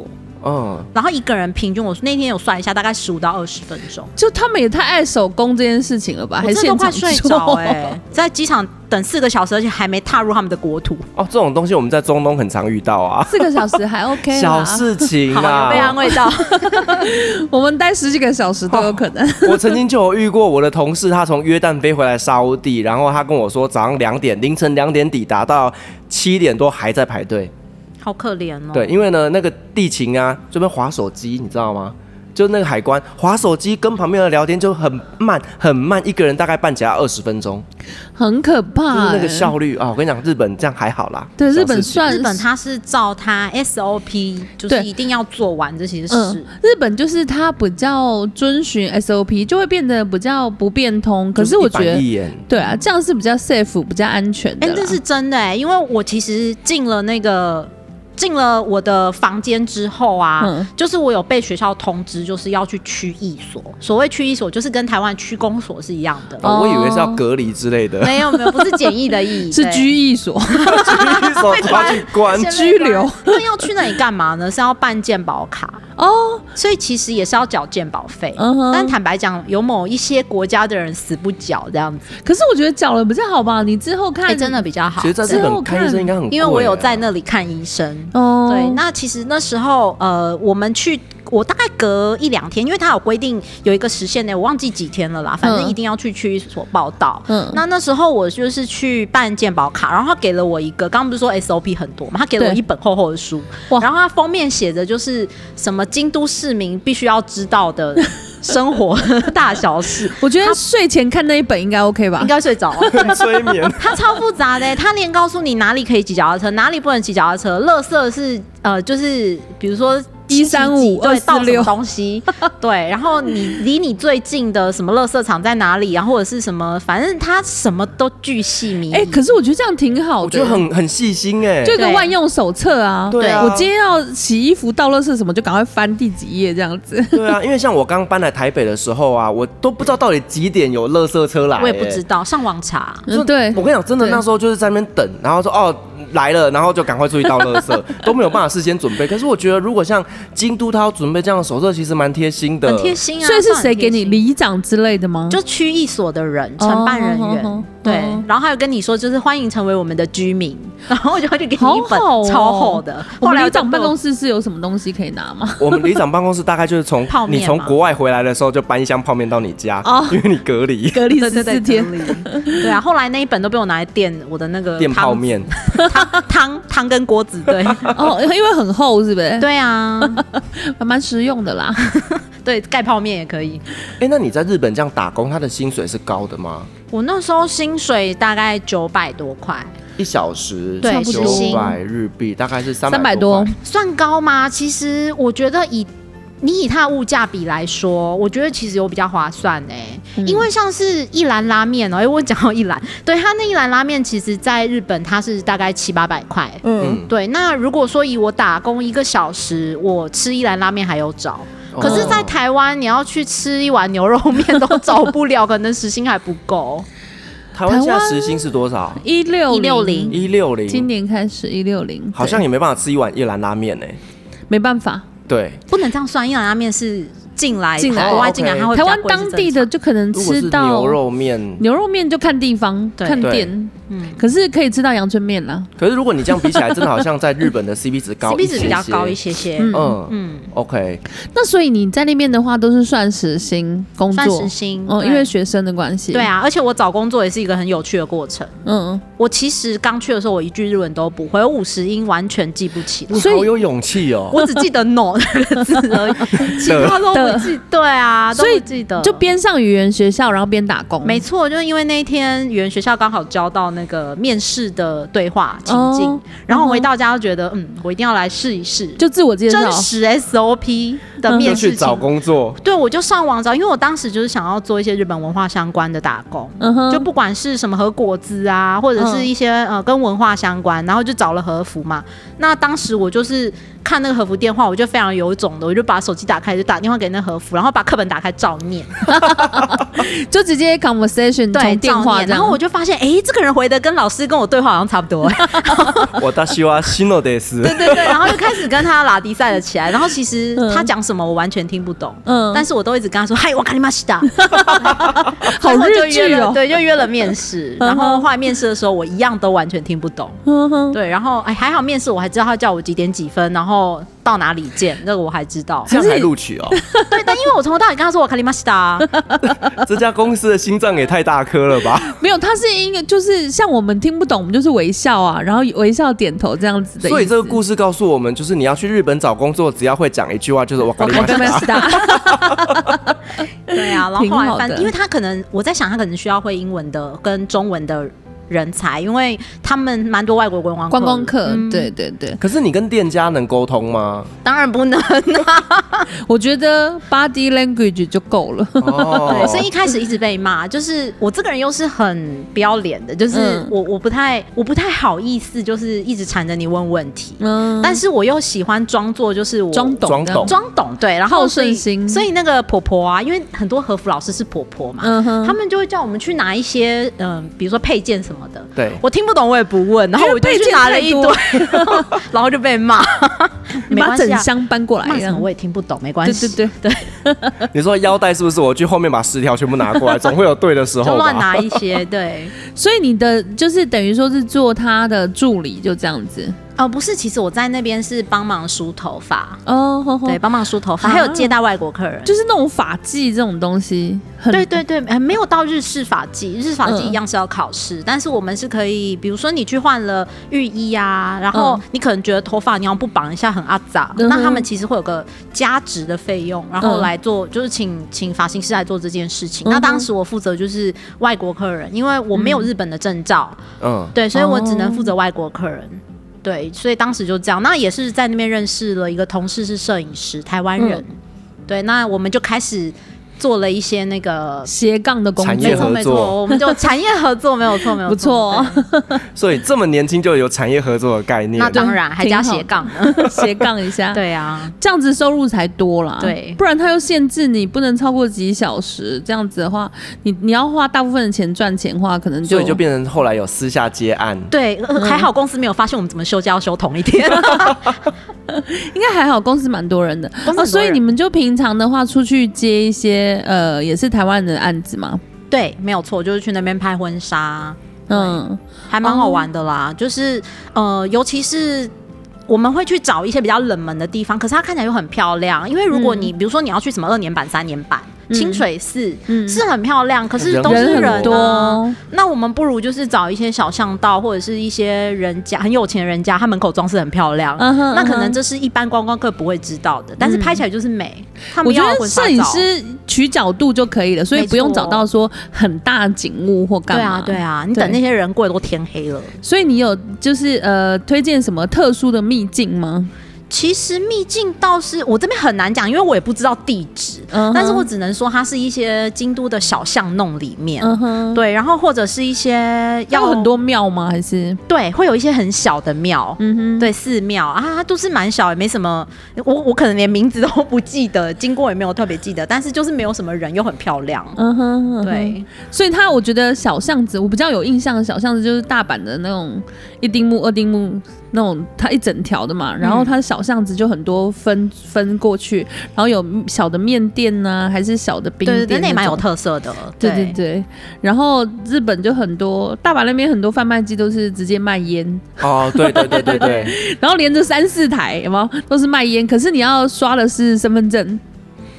D: 然后一个人平均我那天有算一下，大概15到20分钟。
C: 就他们也太爱手工这件事情了吧？还是
D: 我真的都快睡着
C: 哎，
D: 在机场等4个小时，而且还没踏入他们的国土。
A: 哦，这种东西我们在中东很常遇到啊。
C: 4个小时还 OK 啦，
A: 小事情
D: 好，
A: 啊，
D: 有被安慰到。
C: 我们待10几个小时都有可能。
A: 我曾经就有遇过我的同事，他从约旦飞回来沙烏地，然后他跟我说早上凌晨2点抵达，到7点多还在排队。
D: 好可怜哦。
A: 对，因为呢那个地勤啊，这边滑手机，你知道吗？就那个海关滑手机跟旁边的聊天就很慢，一个人大概半截要20分钟，
C: 很可怕、
A: 就是那个效率啊！我跟你讲，日本这样还好啦。
C: 对，日本
D: 它是照它 SOP， 就是一定要做完这些事。
C: 日本就是它比较遵循 SOP， 就会变得比较不变通。可是我觉得，对啊，这样是比较 safe、比较安全的。
D: 这是真的因为我其实进了我的房间之后啊，就是我有被学校通知，就是要去区役所。所谓区役所，就是跟台湾区公所是一样的。
A: 我以为是要隔离之类的。
D: 没有，不是检疫的疫，
C: 是居役所。
A: 居役所抓去关
C: 拘留。
D: 那要去那里干嘛呢？是要办健保卡哦，所以其实也是要缴健保费。但坦白讲，有某一些国家的人死不缴这样子。
C: 可是我觉得缴了比较好吧？你之后看，
D: 真的比较好。
A: 其实在日本看医生应该很贵，
D: 因为我有在那里看医生。对，那其实那时候我大概隔1-2天，因为他有规定有一个时限内，我忘记几天了啦，反正一定要去区役所报到。那时候我就是去办健保卡，然后他给了我一个，刚刚不是说 SOP 很多嘛，他给了我一本厚厚的书，然后他封面写着就是什么京都市民必须要知道的生活大小事。
C: 我觉得睡前看那一本应该 OK 吧？
D: 应该睡着了，
A: 很催眠。
D: 他超复杂的，他连告诉你哪里可以骑脚踏车，哪里不能骑脚踏车，垃圾是就是比如说
C: 135
D: 对，倒什么
C: 246
D: 东西，对，然后你离你最近的什么垃圾场在哪里，然后或者是什么，反正他什么都巨细靡遗。
C: 可是我觉得这样挺好的，
A: 我觉得很细心
C: 就一个万用手册啊。
A: 对啊，
C: 我今天要洗衣服倒垃圾什么，就赶快翻第几页这样子。
A: 对啊，因为像我刚搬来台北的时候啊，我都不知道到底几点有垃圾车来。
D: 我也不知道，上网查。
C: 对，
A: 我跟你讲，真的那时候就是在那边等，然后说来了，然后就赶快出去倒垃圾，都没有办法事先准备。可是我觉得，如果像京都他要准备这样的手册，其实蛮贴心的。
D: 很贴心啊！
C: 所以是谁给你？里长之类的吗？
D: 就区役所的人，承办人员。对，然后还有跟你说，就是欢迎成为我们的居民，然后我就会给你一本超厚的。
C: 我们里长办公室是有什么东西可以拿吗？
A: 我们里长办公室大概就是从你从国外回来的时候就搬一箱泡面到你家，因为你隔离
C: 14天。
D: 对啊，后来那一本都被我拿来垫我的那个
A: 垫泡面、
D: 汤跟锅子。对，
C: 因为很厚，是不是？
D: 对啊，
C: 蛮实用的啦。
D: 对，盖泡面也可以。
A: 那你在日本这样打工，他的薪水是高的吗？
D: 我那时候薪水大概900多块
A: ，1小时，
D: 对
A: ，900日币，大概是300
C: 多，
D: 算高吗？其实我觉得以它的物价比来说，我觉得其实有比较划算因为像是一兰拉面我讲到一兰，对，它那一兰拉面其实在日本它是大概700-800块，对。那如果说以我打工1个小时，我吃一兰拉面还有找。可是，在台湾你要去吃一碗牛肉面都找不了，可能时薪还不够。
A: 台湾现在时薪是多少
C: ？160，今年开始160，
A: 好像也没办法吃一碗一兰拉面
C: 没办法，
A: 对，
D: 不能这样算。一兰拉面是进来国外进来，它会
C: 台湾当地的就可能吃到
A: 牛肉面
C: 就看地方看店。可是可以吃到阳春面啦。
A: 可是如果你这样比起来，真的好像在日本的 CP 值高一些些，
D: CP 值比较高一些些。
A: OK。
C: 那所以你在那边的话，都是算时薪工作，
D: 算时薪
C: 因为学生的关系。
D: 对啊，而且我找工作也是一个很有趣的过程。我其实刚去的时候，我一句日文都不会，有50音完全记不起来。
A: 所以好有勇气哦！
D: 我只记得 no 那个字而已，其他都不记。对啊，都不记得。
C: 就边上语言学校，然后边打工。
D: 没错，就是因为那一天语言学校刚好教到那个面试的对话情境，然后回到家就觉得我一定要来试一试，
C: 就自我介绍，
D: 真实 SOP。 的面试
A: 就去找工作。
D: 对，我就上网找，因为我当时就是想要做一些日本文化相关的打工，就不管是什么和果子啊，或者是一些跟文化相关，然后就找了和服嘛。那当时我就是看那个和服电话，我就非常有种的，我就把手机打开，就打电话给那和服，然后把课本打开照念，
C: 就直接 conversation 从电话这样，
D: 然后我就发现，这个人回的跟老师跟我对话好像差不多。
A: 我私はシノです。
D: 对对对，然后就开始跟他拉迪赛了起来。然后其实他讲什么我完全听不懂，但是我都一直跟他说嗨，わかりました。
C: 好日剧哦。
D: 对，就约了面试。然后后来面试的时候，我一样都完全听不懂。对，然后还好面试我还知道他叫我几点几分，然后到哪里见，那个我还知道。
A: 这样才录取哦。
D: 对，但因为我从头到尾跟他说わかりました。
A: 这家公司的心脏也太大颗了吧？
C: 没有，他是一个就是像我们听不懂，我们就是微笑啊，然后微笑点头这样子的意思。
A: 所以这个故事告诉我们，就是你要去日本找工作，只要会讲一句话，就是わかりました。
D: 对啊，然后后来因为他可能我在想，他可能需要会英文的跟中文的人才，因为他们蛮多外国观光客，
C: 对对对。
A: 可是你跟店家能沟通吗？
D: 当然不能啊。
C: 我觉得 body language 就够了。
D: 对，所以一开始一直被骂，就是我这个人又是很不要脸的，就是我不太好意思，就是一直缠着你问问题。但是我又喜欢装作就是我
C: 装懂，
D: 对，然后
C: 好胜心。
D: 所以那个婆婆啊，因为很多和服老师是婆婆嘛，他们就会叫我们去拿一些比如说配件什么的，
A: 对，
D: 我听不懂我也不问，然后我就去拿了一堆，然后就被骂。
C: 你把整箱搬过来，
D: 骂什么我也听不懂，没关系。对。
A: 你说腰带是不是？我去后面把10条全部拿过来，总会有对的时候吧。
D: 就乱拿一些，对。
C: 所以你的就是等于说是做他的助理，就这样子。
D: 不是，其实我在那边是帮忙梳头发
C: 对，
D: 帮忙梳头发，还有接待外国客人，
C: 就是那种发髻这种东西。
D: 对对对，没有到日式发髻，日式发髻一样是要考试，但是我们是可以，比如说你去换了浴衣啊，然后你可能觉得头发你要不绑一下很阿杂，那他们其实会有个加值的费用，然后来做，就是请发型师来做这件事情。那当时我负责就是外国客人，因为我没有日本的证照，对，所以我只能负责外国客人。对，所以当时就这样，那也是在那边认识了一个同事是摄影师，台湾人。对，那我们就开始做了一些那个
C: 斜杠的工作，
A: 产业合作，
D: 没错，我们就产业合作，没有错，
C: 不错。
A: 所以这么年轻就有产业合作的概念，
D: 那当然还加斜杠呢，
C: 斜杠一下，
D: 对啊，
C: 这样子收入才多啦。
D: 对，
C: 不然他又限制你不能超过几小时，这样子的话，你要花大部分的钱赚钱的话，可能
A: 所以就变成后来有私下接案。
D: 对，还好公司没有发现我们怎么休假要休同一天。
C: 应该还好，公司蛮多人的所以你们就平常的话出去接一些也是台湾人的案子吗？
D: 对，没有错，就是去那边拍婚纱，还蛮好玩的啦。就是尤其是我们会去找一些比较冷门的地方，可是它看起来又很漂亮。因为如果你比如说你要去什么2年版、3年版。清水寺是很漂亮，可是都是人啊。那我们不如就是找一些小巷道，或者是一些人家很有钱的人家，他门口装饰很漂亮。那可能这是一般观光客不会知道的，但是拍起来就是美。
C: 我觉得摄影师取角度就可以了，所以不用找到说很大景物或干嘛。
D: 对啊，你等那些人过都天黑了。
C: 所以你有就是推荐什么特殊的秘境吗？
D: 其实秘境倒是我这边很难讲，因为我也不知道地址，但是我只能说它是一些京都的小巷弄里面，对，然后或者是一些
C: 要很多庙吗？还是
D: 对，会有一些很小的庙，对，寺庙啊，它都是蛮小，也没什么，我可能连名字都不记得，经过也没有特别记得，但是就是没有什么人，又很漂亮，对，
C: 所以它我觉得小巷子，我比较有印象的小巷子就是大阪的那种1丁目、2丁目。那种它一整条的嘛，然后它小巷子就很多分过去，然后有小的面店啊，还是小的冰店，
D: 对，那也蛮有特色的。
C: 对。然后日本就很多，大阪那边很多贩卖机都是直接卖烟。
A: 对。
C: 然后连着3-4台，有没有都是卖烟？可是你要刷的是身份证。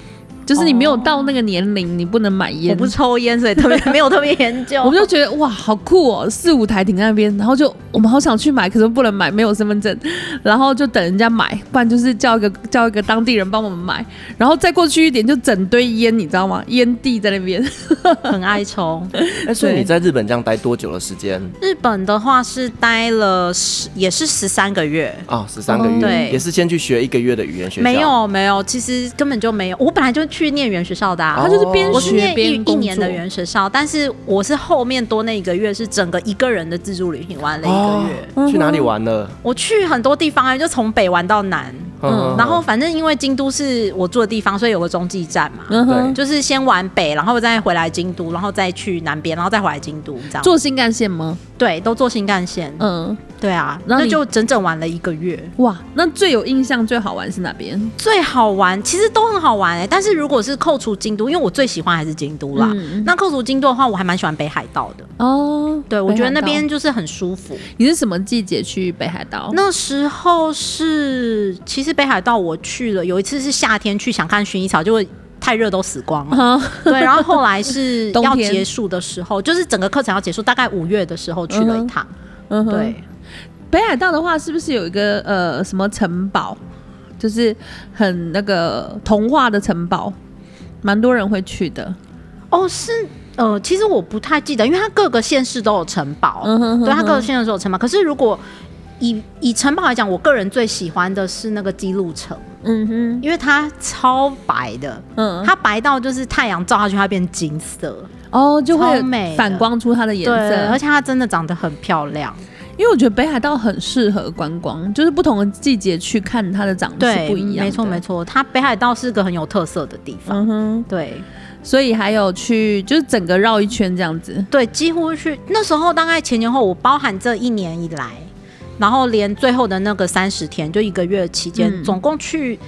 C: 就是你没有到那个年龄，你不能买烟。
D: 我不抽烟，所以没有特别研究。
C: 我们就觉得哇，好酷哦，4-5台停在那边，然后就我们好想去买，可是不能买，没有身份证，然后就等人家买，不然就是叫一个当地人帮我们买，然后再过去一点就整堆烟，你知道吗？烟蒂在那边，
D: 很爱抽。
A: 所以你在日本这样待多久的时间？
D: 日本的话是待了也是13个月
A: 啊，13个月，
D: 对，
A: 也是先去学1个月的语言学校。
D: 没有，其实根本就没有。我本来就去念语言学校的
C: 他就是边学边工作。
D: 我是念1年的语言学校，但是我是后面多那1个月是整个一个人的自助旅行玩了1个月。
A: 去哪里玩了？
D: 我去很多地方，就从北玩到南。然后反正因为京都是我住的地方，所以有个中继站嘛，对，就是先玩北，然后再回来京都，然后再去南边，然后再回来京都，这样。
C: 坐新干线吗？
D: 对，都坐新干线。对啊，那就整整玩了1个月。
C: 哇，那最有印象、最好玩是哪边？
D: 最好玩其实都很好玩但是如果是扣除京都，因为我最喜欢还是京都啦。那扣除京都的话，我还蛮喜欢北海道的。哦，对，我觉得那边就是很舒服。
C: 你是什么季节去北海道？
D: 那时候其实北海道我去了，有一次是夏天去想看薰衣草，就会太热都死光了。对，然后后来是要结束的时候，就是整个课程要结束，大概5月的时候去了一趟。对，
C: 北海道的话，是不是有一个什么城堡，就是很那个童话的城堡，蛮多人会去的？
D: 哦，是。其实我不太记得，因为它各个县市都有城堡。对，它各个县市都有城堡。可是如果以城堡来讲，我个人最喜欢的是那个姬路城。因为它超白的。它白到就是太阳照下去，它变金色。
C: 就会反光出它的颜色。
D: 对，而且它真的长得很漂亮。
C: 因为我觉得北海道很适合观光，就是不同的季节去看它的长势不一样的。
D: 没错，它北海道是个很有特色的地方。对。
C: 所以还有去就是整个绕一圈这样子。
D: 对，几乎去那时候大概前前后我包含这1年以来，然后连最后的那个30天，就1个月期间，总共去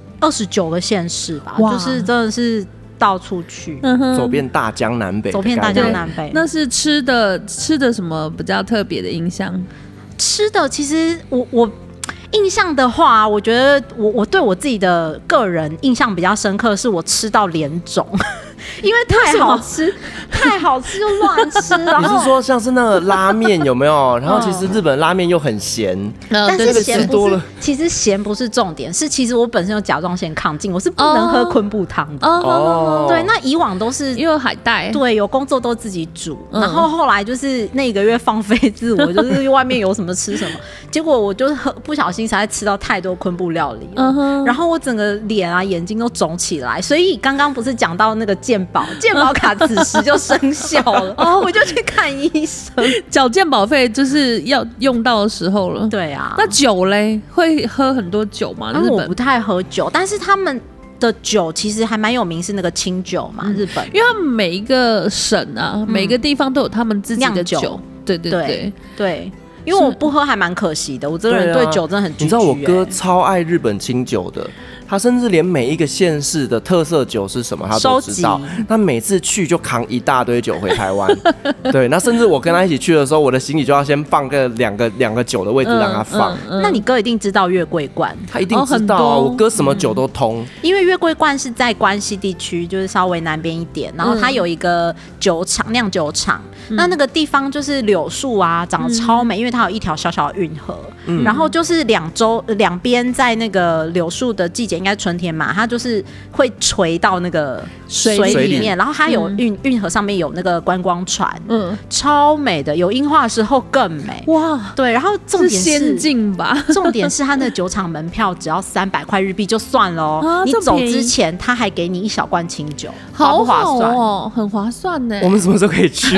D: 29个县市吧，就是真的是到处去，
A: 走遍大江南北。
C: 那是吃的什么比较特别的印象？
D: 吃的其实我印象的话，我觉得我对我自己的个人印象比较深刻，是我吃到脸肿。因为太好吃就乱吃。
A: 你是说像是那个拉面有没有？然后其实日本拉面又很咸，
D: 但是咸不是，其实咸不是重点，是其实我本身有甲状腺亢进，我是不能喝昆布汤的。对，那以往都是
C: 因为海带，
D: 对，有工作都自己煮，然后后来就是那1个月放飞自我，就是外面有什么吃什么，结果我就不小心实在吃到太多昆布料理了，然后我整个脸啊眼睛都肿起来，所以刚刚不是讲到那个健保卡此时就生效了，我就去看医生，
C: 缴健保费就是要用到的时候了。
D: 对啊，
C: 那酒嘞，会喝很多酒吗？日本
D: 我不太喝酒，但是他们的酒其实还蛮有名，是那个清酒嘛，日本，
C: 因为他们每一个省啊，每个地方都有他们自己的酒。对。
D: 因为我不喝还蛮可惜的，我这个人对酒真的很拒绝。
A: 你知道我哥超爱日本清酒的，他甚至连每一个县市的特色酒是什么他都知道。那每次去就扛一大堆酒回台湾。对，那甚至我跟他一起去的时候，我的行李就要先放个两个酒的位置让他放。
D: 那你哥一定知道月桂冠，
A: 他一定知道啊，我哥什么酒都通。
D: 因为月桂冠是在关西地区，就是稍微南边一点，然后它有一个酒厂酿酒厂，那个地方就是柳树啊，长得超美，因为它有一条小小的运河，然后就是两边在那个柳树的季节，应该春天嘛，它就是会垂到那个水里面，然后它有运河上面有那个观光船，超美的，有樱花的时候更美。哇，对，然后重点是
C: 仙境吧？
D: 重点是它的酒厂门票只要300块日币就算了哦，你走之前他还给你一小罐清酒，划不划算？
C: 哦，很划算呢。
A: 我们什么时候可以去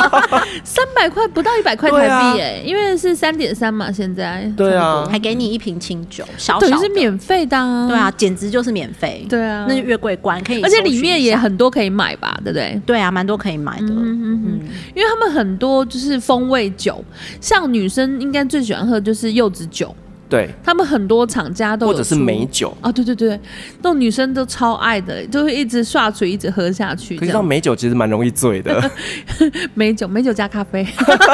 C: ？300块不到100块台币哎，因为是3.3嘛，现在。
A: 对啊，
D: 还给你一瓶清酒，小
C: 等于是免费的啊。
D: 对啊，简直就是免费。
C: 对啊，
D: 那就月桂冠可以，
C: 而且里面也很多可以买吧，对不对？
D: 对啊，蛮多可以买的。
C: 因为他们很多就是风味酒，像女生应该最喜欢喝就是柚子酒。
A: 对，
C: 他们很多厂家都有，
A: 或者是美酒
C: 啊，对，那种女生都超爱的，就会一直刷嘴，一直喝下去。
A: 可是美酒其实蛮容易醉的。
C: 美酒加咖啡。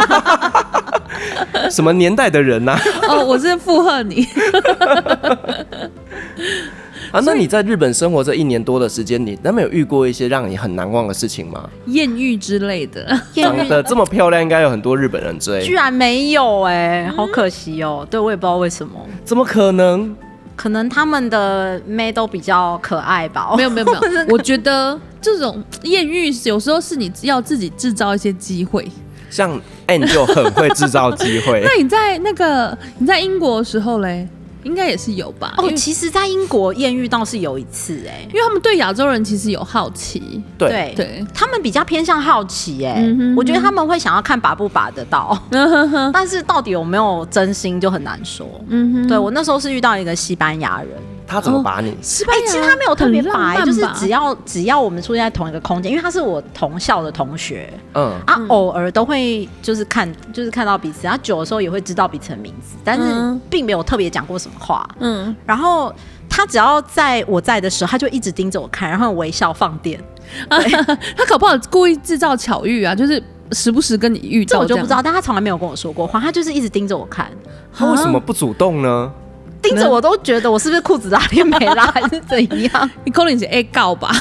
A: 什么年代的人啊？
C: 我是附和你。
A: 啊，那你在日本生活这1年多的时间，你那边有遇过一些让你很难忘的事情吗？
C: 艳遇之类的，
A: 长得这么漂亮，应该有很多日本人追，
D: 居然没有好可惜哦。对，我也不知道为什么，
A: 怎么可能？
D: 可能他们的妹都比较可爱吧。
C: 没有，我觉得这种艳遇有时候是你要自己制造一些机会。
A: 像 Ann 就很会制造机会。
C: 那你在英国的时候嘞？应该也是有吧。
D: 其实在英国艳遇倒是有一次
C: 因为他们对亚洲人其实有好奇。
A: 对，
D: 他们比较偏向好奇我觉得他们会想要看把不把得到但是到底有没有真心就很难说。对，我那时候是遇到一个西班牙人。
A: 他怎么把你？
C: 西班牙
D: 其实他没有特别把就是只要我们出现在同一个空间，因为他是我同校的同学，偶尔都会就是看到彼此，久的时候也会知道彼此的名字，但是并没有特别讲过什么话。然后他只要在我在的时候，他就一直盯着我看，然后微笑放电。
C: 他搞不好故意制造巧遇啊，就是时不时跟你遇到。
D: 这我就不知道，但他从来没有跟我说过话，他就是一直盯着我看。
A: 他为什么不主动呢？
D: 盯着我都觉得我是不是裤子拉链没拉还是怎样？
C: 你可能是 A 告吧？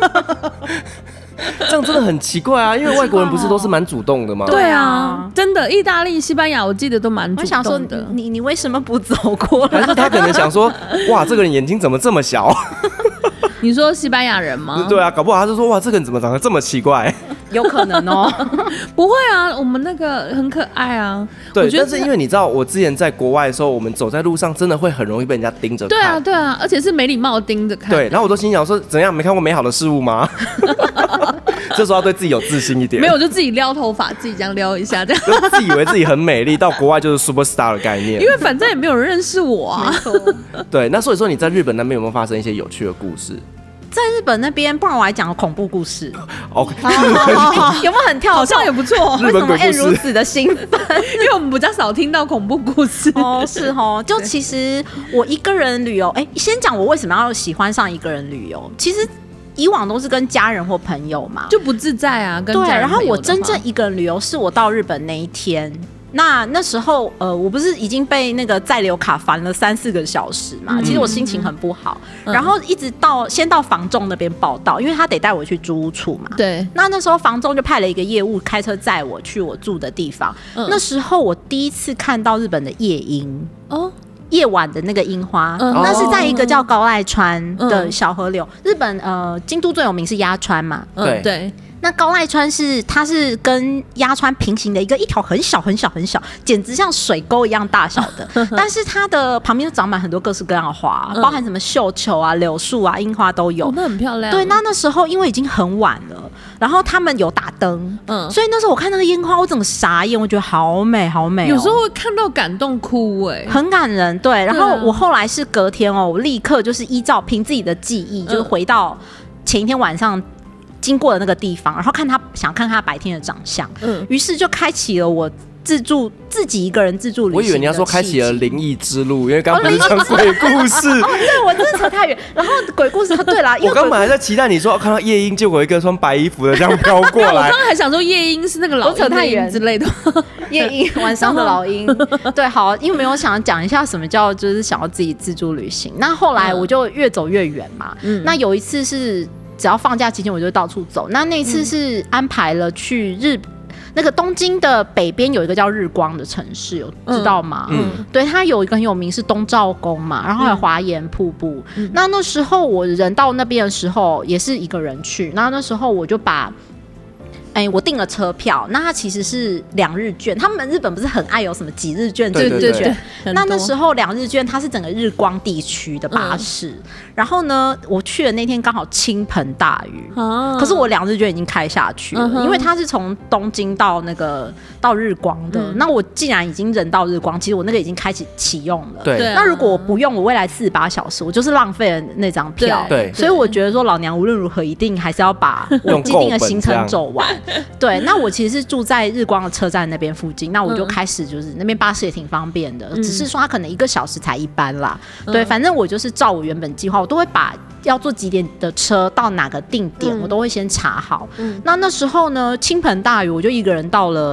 A: 这样真的很奇怪啊，因为外国人不是都是蛮主动的吗？
C: 对啊，真的，意大利、西班牙我记得都蛮主动的。
D: 我想说你为什么不走过来？
A: 还是他可能想说，哇，这个人眼睛怎么这么小？
C: 你说西班牙人吗？
A: 对啊，搞不好他就说，哇，这个人怎么长得这么奇怪？
D: 有可能哦。
C: 不会啊，我们那个很可爱啊。
A: 对，但是因为你知道，我之前在国外的时候，我们走在路上真的会很容易被人家盯着看。
C: 对啊，而且是没礼貌盯着看。
A: 对，然后我都心想说，怎样没看过美好的事物吗？这时候要对自己有自信一点。
C: 没有，就自己撩头发，自己这样撩一下，这样
A: 就自以为自己很美丽，到国外就是 super star 的概念。
C: 因为反正也没有人认识我啊。
A: 对，那所以说你在日本那边有没有发生一些有趣的故事？
D: 在日本那边，不然我来讲恐怖故事。
A: OK，
D: 有没有很跳动？
C: 好像也不错。
A: 日本鬼故事
D: 为什么如此的兴奋？
C: 因为我们比较少听到恐怖故事。
D: 是就其实我一个人旅游，先讲我为什么要喜欢上一个人旅游。其实以往都是跟家人或朋友嘛，
C: 就不自在啊。跟家人
D: 然后我真正一个人旅游是我到日本那一天。那时候我不是已经被那个在留卡烦了3-4个小时嘛，其实我心情很不好，然后一直先到房仲那边报到，因为他得带我去租屋处嘛。
C: 对，
D: 那时候房仲就派了一个业务开车载我去我住的地方。那时候我第一次看到日本的夜樱夜晚的那个樱花，那是在一个叫高濑川的小河流。日本京都最有名是鸭川嘛，
C: 对。
D: 那高濑川它是跟鸭川平行的一条很小很小很小，简直像水沟一样大小的，但是它的旁边就长满很多各式各样的花，包含什么绣球啊、柳树啊、樱花都有。
C: 那很漂亮。
D: 对，那时候因为已经很晚了，然后他们有打灯，所以那时候我看那个樱花，我整个傻眼，我觉得好美好美。
C: 有时候会看到感动哭
D: 很感人。对，然后我后来是隔天我立刻就是凭自己的记忆，就是回到前一天晚上经过的那个地方，然后想看他白天的长相，于是就开启了我自己一个人自助旅行的。
A: 我以为你要说开启了灵异之路，因为刚刚不是讲鬼故事。
D: 对，我真的扯太远。然后鬼故事，对啦，
A: 我刚本来在期待你说看到夜莺，结果一个穿白衣服的这样飘过来。
C: 我刚刚还想说夜莺是那个老鹰的鹰之类的。
D: 夜莺，晚上的老鹰。对，好，因为没有想讲一下什么叫就是想要自己自助旅行。那后来我就越走越远嘛。那有一次是只要放假期间我就到处走。那一次是安排了去那个东京的北边有一个叫日光的城市，有知道吗？对，它有一个很有名是东照宫嘛，然后还有华岩瀑布。那时候我人到那边的时候也是一个人去，那时候我就把我订了车票，那它其实是2日券，他们日本不是很爱有什么几日券、
A: 对
D: 券？那时候2日券它是整个日光地区的巴士，然后呢，我去的那天刚好倾盆大雨，可是我2日券已经开下去了，因为它是从东京到日光的，那我既然已经人到日光，其实我那个已经开始启用了。
A: 对，
D: 那如果我不用，我未来48小时，我就是浪费了那张票。
A: 对，
D: 所以我觉得说老娘无论如何一定还是要把我既定的行程走完。对，那我其实是住在日光的车站那边附近，那我就开始就是那边巴士也挺方便的，只是说它可能1个小时才一班啦。对，反正我就是照我原本计划，我都会把要坐几点的车到哪个定点，我都会先查好。那时候呢，倾盆大雨，我就一个人到了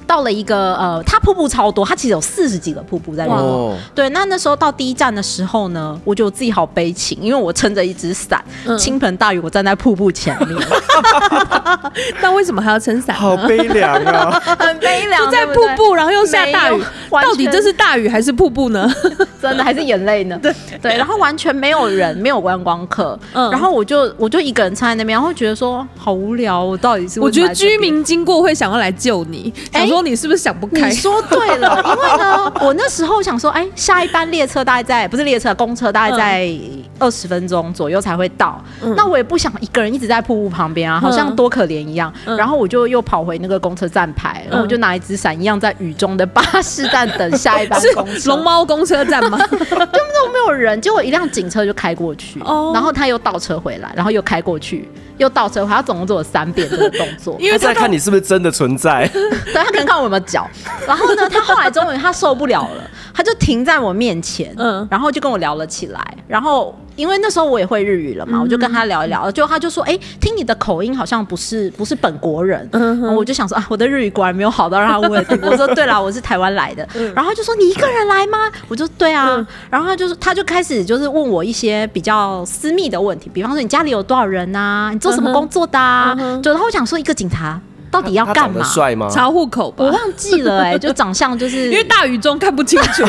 D: 到了一个它瀑布超多，它其实有40几个瀑布在日光。对，那时候到第一站的时候呢，我觉得我自己好悲情，因为我撑着一只伞，倾盆大雨，我站在瀑布前面。
C: 那为什么还要撑伞？
A: 好悲凉啊，
D: 很悲凉，
C: 就在瀑布，然后又下大雨，到底这是大雨还是瀑布呢？
D: 真的还是眼泪呢？对，然后完全没有人，没有观光客，然后我就一个人站在那边，然后觉得说好无聊，我到底是
C: 我觉得居民经过会想要来救你，想说你是不是想不开？
D: 你说对了，因为呢，我那时候想说，下一班列车大概在不是列车，公车大概在20分钟左右才会到，那我也不想一个人一直在瀑布旁边啊，好像多可怜一样。然后我就又跑回那个公车站牌，然后我就拿一只伞，一样在雨中的巴士站等下一班公车。
C: 是龙猫公车站吗？
D: 根本都没有人，结果一辆警车就开过去，然后他又倒车回来，然后又开过去，又倒车回来，他总共做了3遍这个动作，
A: 因为他在看你是不是真的存在。
D: 对，他可能看我有没有脚。然后呢，他后来终于他受不了了，他就停在我面前，然后就跟我聊了起来。然后因为那时候我也会日语了嘛，我就跟他聊一聊，就他就说，听你的口音好像不是本国人。我就想说我的日语果然没有好到让他误会。我说对啦，我是台湾来的。然后他就说你一个人来吗？我就对啊。然后他就开始就是问我一些比较私密的问题，比方说你家里有多少人啊？你做什么工作的啊？就然后我想说一个警察到底要干嘛？
A: 他长得帅吗？
C: 查户口吧，
D: 我忘记了就长相就是
C: 因为大雨中看不清楚，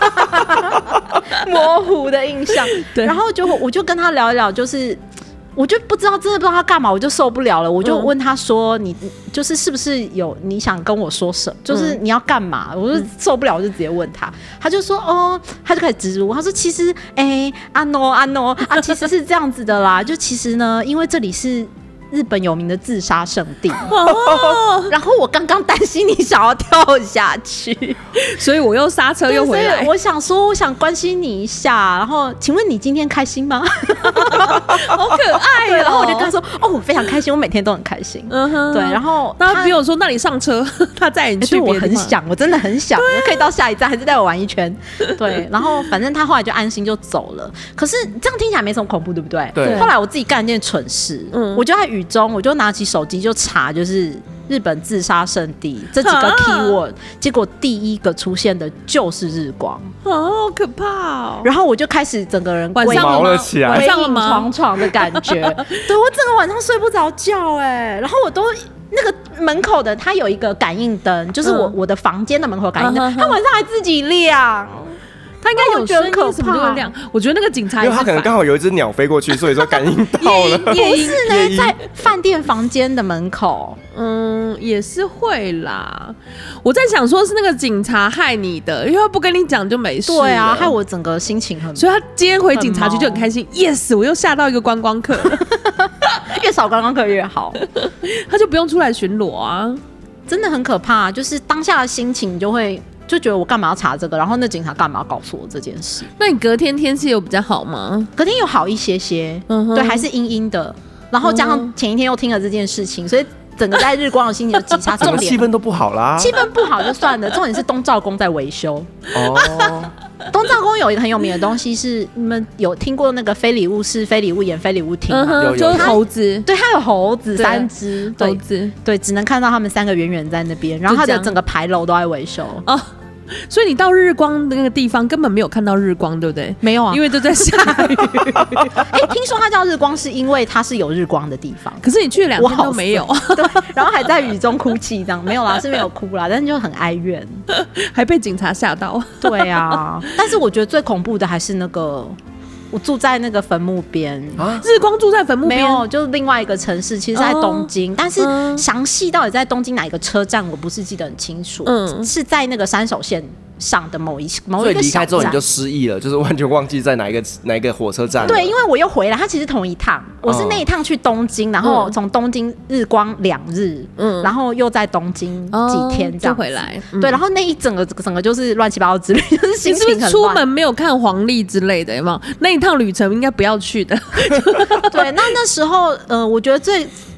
D: 模糊的印象。对，然后我就跟他聊一聊，就是我就真的不知道他干嘛，我就受不了了，我就问他说：“你就是是不是有你想跟我说什么？就是你要干嘛？”我就受不了，我就直接问他，他就说：“他就开始植入，他说其实阿诺啊，其实是这样子的啦，就其实呢，因为这里是日本有名的自杀圣地，然后我刚刚担心你想要跳下去，
C: 所以我又刹车又回来。
D: 我想说，我想关心你一下，然后请问你今天开心吗？
C: 好可爱哦！
D: 然后我就跟他说，我非常开心，我每天都很开心。对，然后
C: 他比我说，那你上车，他载你去别的地方。
D: 我很想，我真的很想，可以到下一站，还是带我玩一圈。对，然后反正他后来就安心就走了。可是这样听起来没什么恐怖，对不对？
A: 对。
D: 后来我自己干一件蠢事，我就在雨中，我就拿起手机就查，就是日本自杀圣地这几个 keyword， 结果第一个出现的就是日光，
C: 好可怕哦！
D: 然后我就开始整个人
C: 晚上了起来，
D: 晚上了吗？床的感觉，对我整个晚上睡不着觉然后我都。那个门口的它有一个感应灯，就是我的房间的门口感应灯，它晚上还自己亮。
C: 他应该有声音什么就会亮，我觉得那个警察，
A: 因为他可能刚好有一只鸟飞过去，所以说感应到了。
D: 不是呢，在饭店房间的门口，
C: 也是会啦。我在想说是那个警察害你的，因为他不跟你讲就没事了。
D: 对啊，害我整个心情很，
C: 所以他今天回警察局就很开心。Yes， 我又吓到一个观光客，
D: 越少观光客越好，
C: 他就不用出来巡逻啊。
D: 真的很可怕，就是当下的心情就觉得我干嘛要查这个，然后那警察干嘛要告诉我这件事？
C: 那你隔天天气有比较好吗？
D: 隔天有好一些些，对，还是阴阴的。然后加上前一天又听了这件事情，所以整个在日光的心情就极差。
A: 整个气氛都不好啦。
D: 气氛不好就算了，重点是东照宫在维修。东照宫有一个很有名的东西是，你们有听过那个非礼勿视、非礼勿言、非礼勿听吗？
C: 就是猴子，
D: 对，它有猴子3只
C: 猴子，
D: 对，只能看到他们3个远远在那边，然后它的整个牌楼都在维修。
C: 所以你到日光的那个地方根本没有看到日光，对不对？
D: 没有啊，
C: 因为都在下雨。
D: 听说它叫日光是因为它是有日光的地方，
C: 可是你去了2天都没有，
D: 对，然后还在雨中哭泣，这样没有啦，是没有哭啦，但是就很哀怨，
C: 还被警察吓到。
D: 对啊，但是我觉得最恐怖的还是那个。我住在那个坟墓边，
C: 日光住在坟墓边，
D: 没有，就是另外一个城市，其实在东京，但是详细到底在东京哪一个车站，我不是记得很清楚，是在那个山手线上的某一个小站。
A: 所以离开之后你就失忆了，就是完全忘记在哪一个火车站。
D: 对，因为我又回来，它其实同一趟，我是那一趟去东京，然后从东京日光2日，然后又在东京几天这样
C: 就回来。
D: 对，然后那一整个就是乱七八糟之类，就是心情很乱。
C: 你是不是出门没有看黄历之类的？有没有？那一趟旅程应该不要去的。
D: 对，那时候我觉得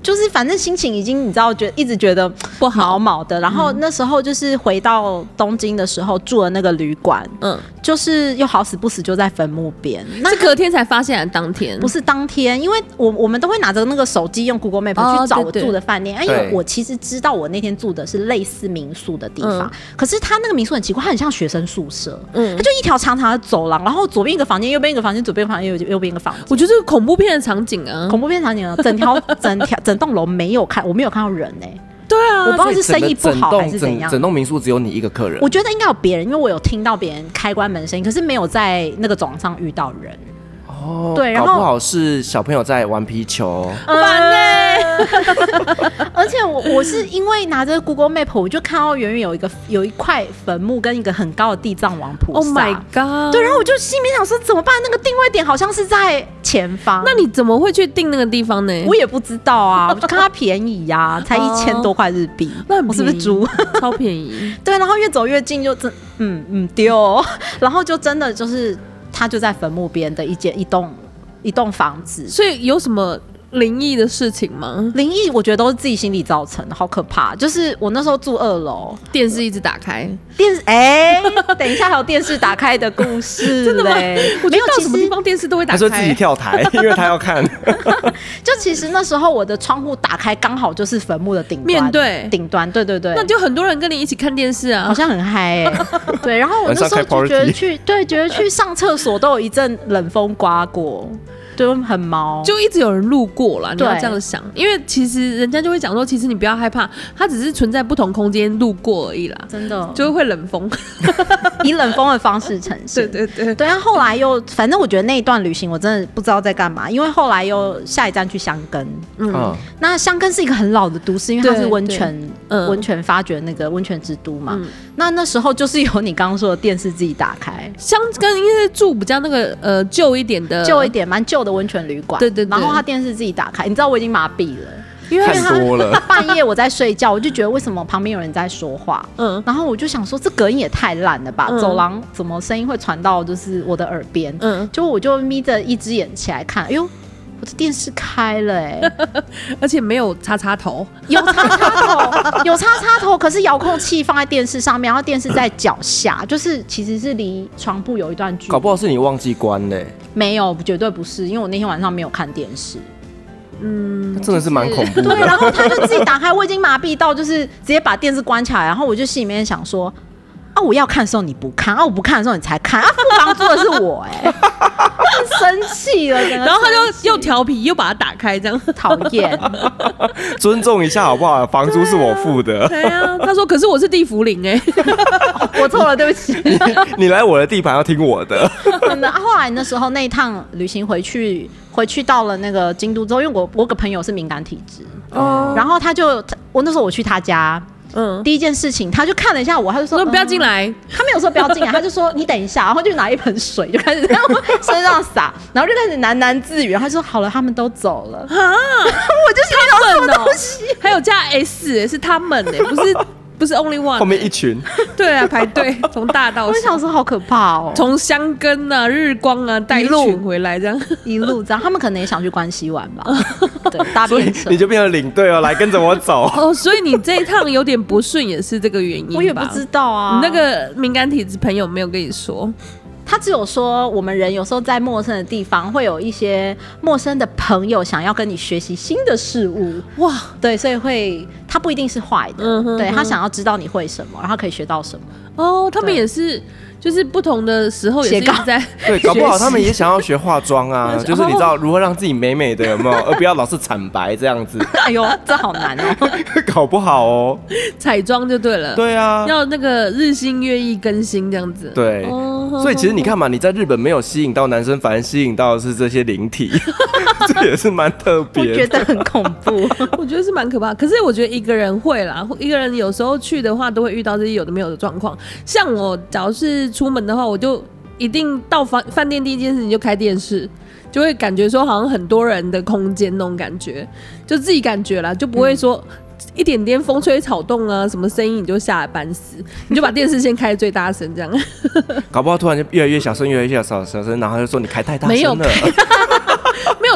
D: 就是反正心情已经你知道一直觉得
C: 不好
D: 毛毛的，然后那时候就是回到东京的时候住了那个旅馆，就是又好死不死就在坟墓边。那
C: 是隔天才发现，当天
D: 不是当天，因为我们都会拿着那个手机用 Google Map 去找我住的饭店，因为我其实知道我那天住的是类似民宿的地方，可是他那个民宿很奇怪，它很像学生宿舍，它就一条长长的走廊，然后左边一个房间，右边一个房间，左边一个房间，右边一个房间。
C: 我觉得这个恐怖片的场景啊，
D: 恐怖片场景啊，整栋楼我没有看到人欸。
C: 对啊，
D: 我不知道是生意不好还是怎样。
A: 整栋民宿只有你一个客人，
D: 我觉得应该有别人，因为我有听到别人开关门声音，可是没有在那个走廊上遇到人。
A: 哦，
D: 对，然后
A: 搞不好是小朋友在玩皮球，
C: 烦欸
D: 而且我是因为拿着 Google Map， 我就看到远远有一块坟墓跟一个很高的地藏王菩萨。
C: Oh my god！
D: 对，然后我就心里面想说怎么办？那个定位点好像是在前方。
C: 那你怎么会去定那个地方呢？
D: 我也不知道啊，我就看它便宜呀，才1000多块日币。
C: 那
D: 我是不是猪？
C: 超便宜。
D: 对，然后越走越近就丢，然后就真的就是他就在坟墓边的一栋房子。
C: 所以有什么灵异的事情吗？
D: 灵异我觉得都是自己心理造成的，好可怕。就是我那时候住2楼，
C: 电视一直打开，
D: 等一下还有电视打开的故事。
C: 真的吗？我觉得到什么地
D: 其实
C: 方电视都会打开。
A: 他说自己跳台，因为他要看。
D: 就其实那时候我的窗户打开刚好就是坟墓的顶端，
C: 面对
D: 顶端，对对对。
C: 那就很多人跟你一起看电视啊，
D: 好像很嗨对，然后我那时候就觉得去上厕所都有一阵冷风刮过。对，很毛，
C: 就一直有人路过啦。你要这样想，因为其实人家就会讲说，其实你不要害怕，它只是存在不同空间路过而已啦。
D: 真的，
C: 就会冷风，
D: 以冷风的方式呈现。
C: 对对对，
D: 对。然后后来又，反正我觉得那一段旅行我真的不知道在干嘛，因为后来又下一站去箱根。那箱根是一个很老的都市，因为它是温泉发掘那个温泉之都嘛。那时候就是有你刚刚说的电视自己打开。
C: 箱根应该是住比较那个旧一点
D: 蛮旧的温泉旅馆。
C: 对对对。
D: 然后他电视自己打开，你知道我已经麻痹了。
C: 因为
A: 太多了，
D: 半夜我在睡觉，我就觉得为什么旁边有人在说话，然后我就想说这隔音也太烂了吧，走廊怎么声音会传到就是我的耳边，就我就眯着一只眼起来看，哎呦，我的电视开了
C: 而且没有插插头，
D: 有插插头，可是遥控器放在电视上面，然后电视在脚下，就是其实是离床铺有一段距离，
A: 搞不好是你忘记关嘞，
D: 没有，绝对不是，因为我那天晚上没有看电视。
A: 真的是蛮恐怖的。
D: 对，然后他就自己打开，我已经麻痹到就是直接把电视关起来，然后我就心里面想说，啊，我要看的时候你不看，啊，我不看的时候你才看，啊，付房租的是我，生气了，
C: 然后他就又调皮又把它打开，这样
D: 讨厌。
A: 尊重一下好不好？房租是我付的。
C: 对啊，他说可是我是地福林
D: 我错了，对不起。
A: 你来我的地盘要听我的。
D: 真的，后来那时候那一趟旅行回去到了那个京都之后，因为我有个朋友是敏感体质，然后我那时候我去他家。第一件事情，他就看了一下我，他就说
C: 不要进来。
D: 他没有说不要进来，他就说你等一下，然后就拿一盆水就开始在我身上洒，然后就开始喃喃自语，然后他说好了，他们都走了。我就想到什么东西，
C: 还有加 S 是他们不是 only one，
A: 后面一群。
C: 对啊，排队从大到小。
D: 我想说好可怕哦，
C: 从箱根啊、日光啊带一群回来，这样
D: 一路这样，他们可能也想去关西玩吧。对，搭便车，
A: 你就变成领队哦，来跟着我走。
C: 所以你这一趟有点不顺，也是这个原因吧？
D: 我也不知道啊。
C: 你那个敏感体质朋友没有跟你说？
D: 他只有说，我们人有时候在陌生的地方会有一些陌生的朋友想要跟你学习新的事物，哇，对，所以他不一定是坏的，对，他想要知道你会什么，然后可以学到什么。
C: 哦，他们也是，就是不同的时候也是在
A: 对，搞不好他们也想要学化妆啊，就是你知道如何让自己美美的，有没有？而不要老是惨白这样子。
D: 哎呦，这好难哦，
A: 搞不好哦，
C: 彩妆就对了。
A: 对啊，
C: 要那个日新月异更新这样子。
A: 对，所以其实你看嘛，你在日本没有吸引到男生，反而吸引到的是这些灵体，这也是蛮特别的。
D: 我觉得很恐怖，
C: 我觉得是蛮可怕。可是我觉得一个人会啦，一个人有时候去的话，都会遇到这些有的没有的状况。像我假如是出门的话，我就一定到饭店第一件事情就开电视，就会感觉说好像很多人的空间那种感觉，就自己感觉啦，就不会说一点点风吹草动啊，什么声音你就吓得半死，你就把电视先开最大声这样。
A: 搞不好突然就越来越小声，越来越小声，然后就说你开太大声了。
C: 没有，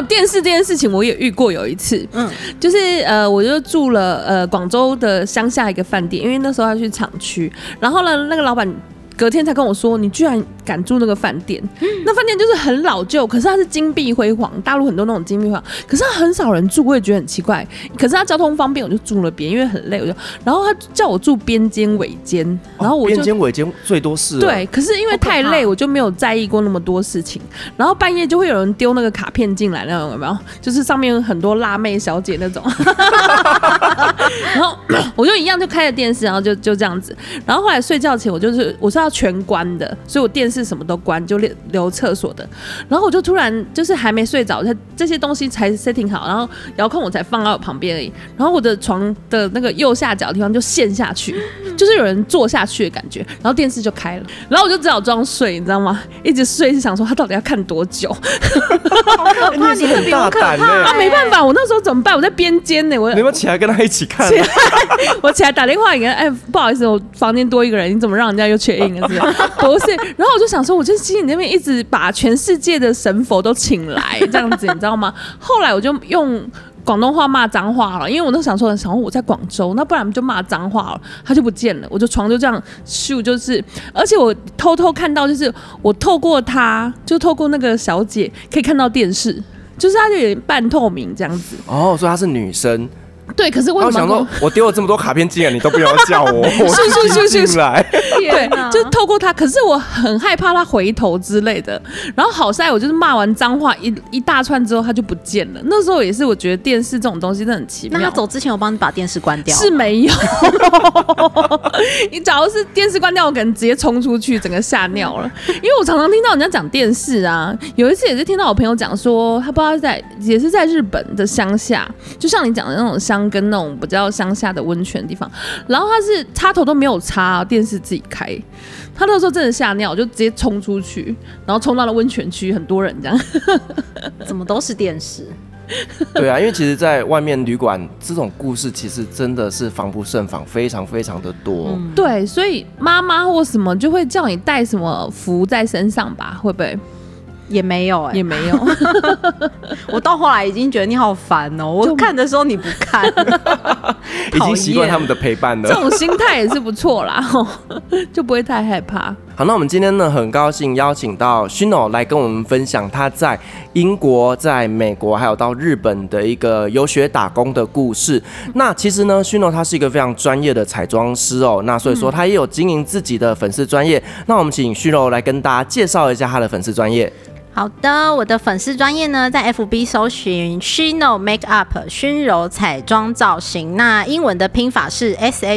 C: 有电视这件事情，我也遇过有一次，就是我就住了广州的乡下一个饭店，因为那时候要去厂区，然后呢，那个老板隔天才跟我说，你居然敢住那个饭店，那饭店就是很老旧，可是它是金碧辉煌，大陆很多那种金碧辉煌，可是它很少人住，我也觉得很奇怪。可是它交通方便，我就住了边，因为很累，然后他叫我住边间尾间，然后我就
A: 边间尾间最多事了。
C: 对，可是因为太累，我就没有在意过那么多事情。然后半夜就会有人丢那个卡片进来，那种有没有？就是上面有很多辣妹小姐那种。然后我就一样就开了电视，然后就这样子。然后后来睡觉前我是要全关的，所以我电视什么都关，就留厕所的。然后我就突然就是还没睡着，这些东西才 setting 好，然后遥控我才放到我旁边而已。然后我的床的那个右下角的地方就陷下去，就是有人坐下去的感觉。然后电视就开了，然后我就只好装睡，你知道吗？一直睡是想说他到底要看多久？
D: 好可怕，你
A: 很大胆呢。
C: 啊，没办法，我那时候怎么办？我在边间呢，你
A: 有没有起来跟他一起看？
C: 我起来打电话给他，哎，不好意思，我房间多一个人，你怎么让人家又check in了？不是，然后我就想说，我就心里那边一直把全世界的神佛都请来，这样子，你知道吗？后来我就用广东话骂脏话了，因为我都想说我在广州，那不然就骂脏话了，他就不见了，我就床就这样咻，就是而且我偷偷看到，就是我透过他，就透过那个小姐可以看到电视，就是她就有点半透明这样子。
A: 哦，所以她是女生。
C: 对，可是为什么？
A: 我想说，我丢了这么多卡片进来，你都不要叫我，我进来。
C: 对，就是透过他，可是我很害怕他回头之类的。然后好在我就是骂完脏话一大串之后，他就不见了。那时候也是我觉得电视这种东西真的很奇妙。
D: 那他走之前，我帮你把电视关掉。
C: 是没有。你假如是电视关掉，我可能直接冲出去，整个吓尿了。因为我常常听到人家讲电视啊，有一次也是听到我朋友讲说，他不知道也是在日本的乡下，就像你讲的那种乡跟那种比较乡下的温泉地方，然后他是插头都没有插，电视自己开。他那时候真的吓尿，就直接冲出去，然后冲到了温泉区，很多人这样。
D: 怎么都是电视？
A: 对啊，因为其实，在外面旅馆这种故事，其实真的是防不胜防，非常非常的多。
C: 对，所以妈妈或什么就会叫你带什么符在身上吧？会不会？
D: 也没有
C: 也没有。
D: 我到后来已经觉得你好烦哦，我看的时候你不看，
A: 已经习惯他们的陪伴了。
C: 这种心态也是不错啦，就不会太害怕。
A: 好，那我们今天呢，很高兴邀请到 Shino 来跟我们分享他在英国、在美国还有到日本的一个游学打工的故事。那其实呢 ，Shino 他是一个非常专业的彩妆师哦，那所以说他也有经营自己的粉丝专业。那我们请 Shino 来跟大家介绍一下他的粉丝专业。
D: 好的，我的粉丝专页呢，在 FB 搜寻 Shino Makeup 熏柔彩妆造型，那英文的拼法是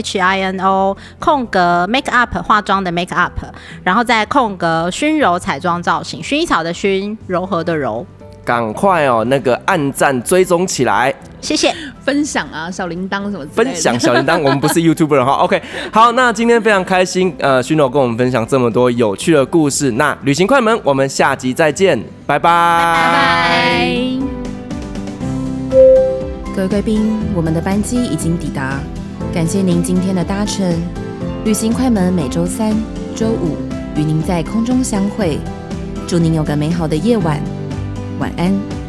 D: SHINO 空格 Makeup 化妆的 Makeup， 然后再空格熏柔彩妆造型，薰衣草的薰，柔和的柔。
A: 赶快哦，那个按赞追踪起来，
D: 谢谢。
C: 分享啊，小铃铛什么之类的。
A: 分享小铃铛，我们不是 YouTuber 哈。OK， 好，那今天非常开心，Shino 跟我们分享这么多有趣的故事。那旅行快门，我们下集再见，拜拜。
C: 拜拜。
B: 各位贵宾，我们的班机已经抵达，感谢您今天的搭乘。旅行快门每周3、周5与您在空中相会，祝您有个美好的夜晚，晚安。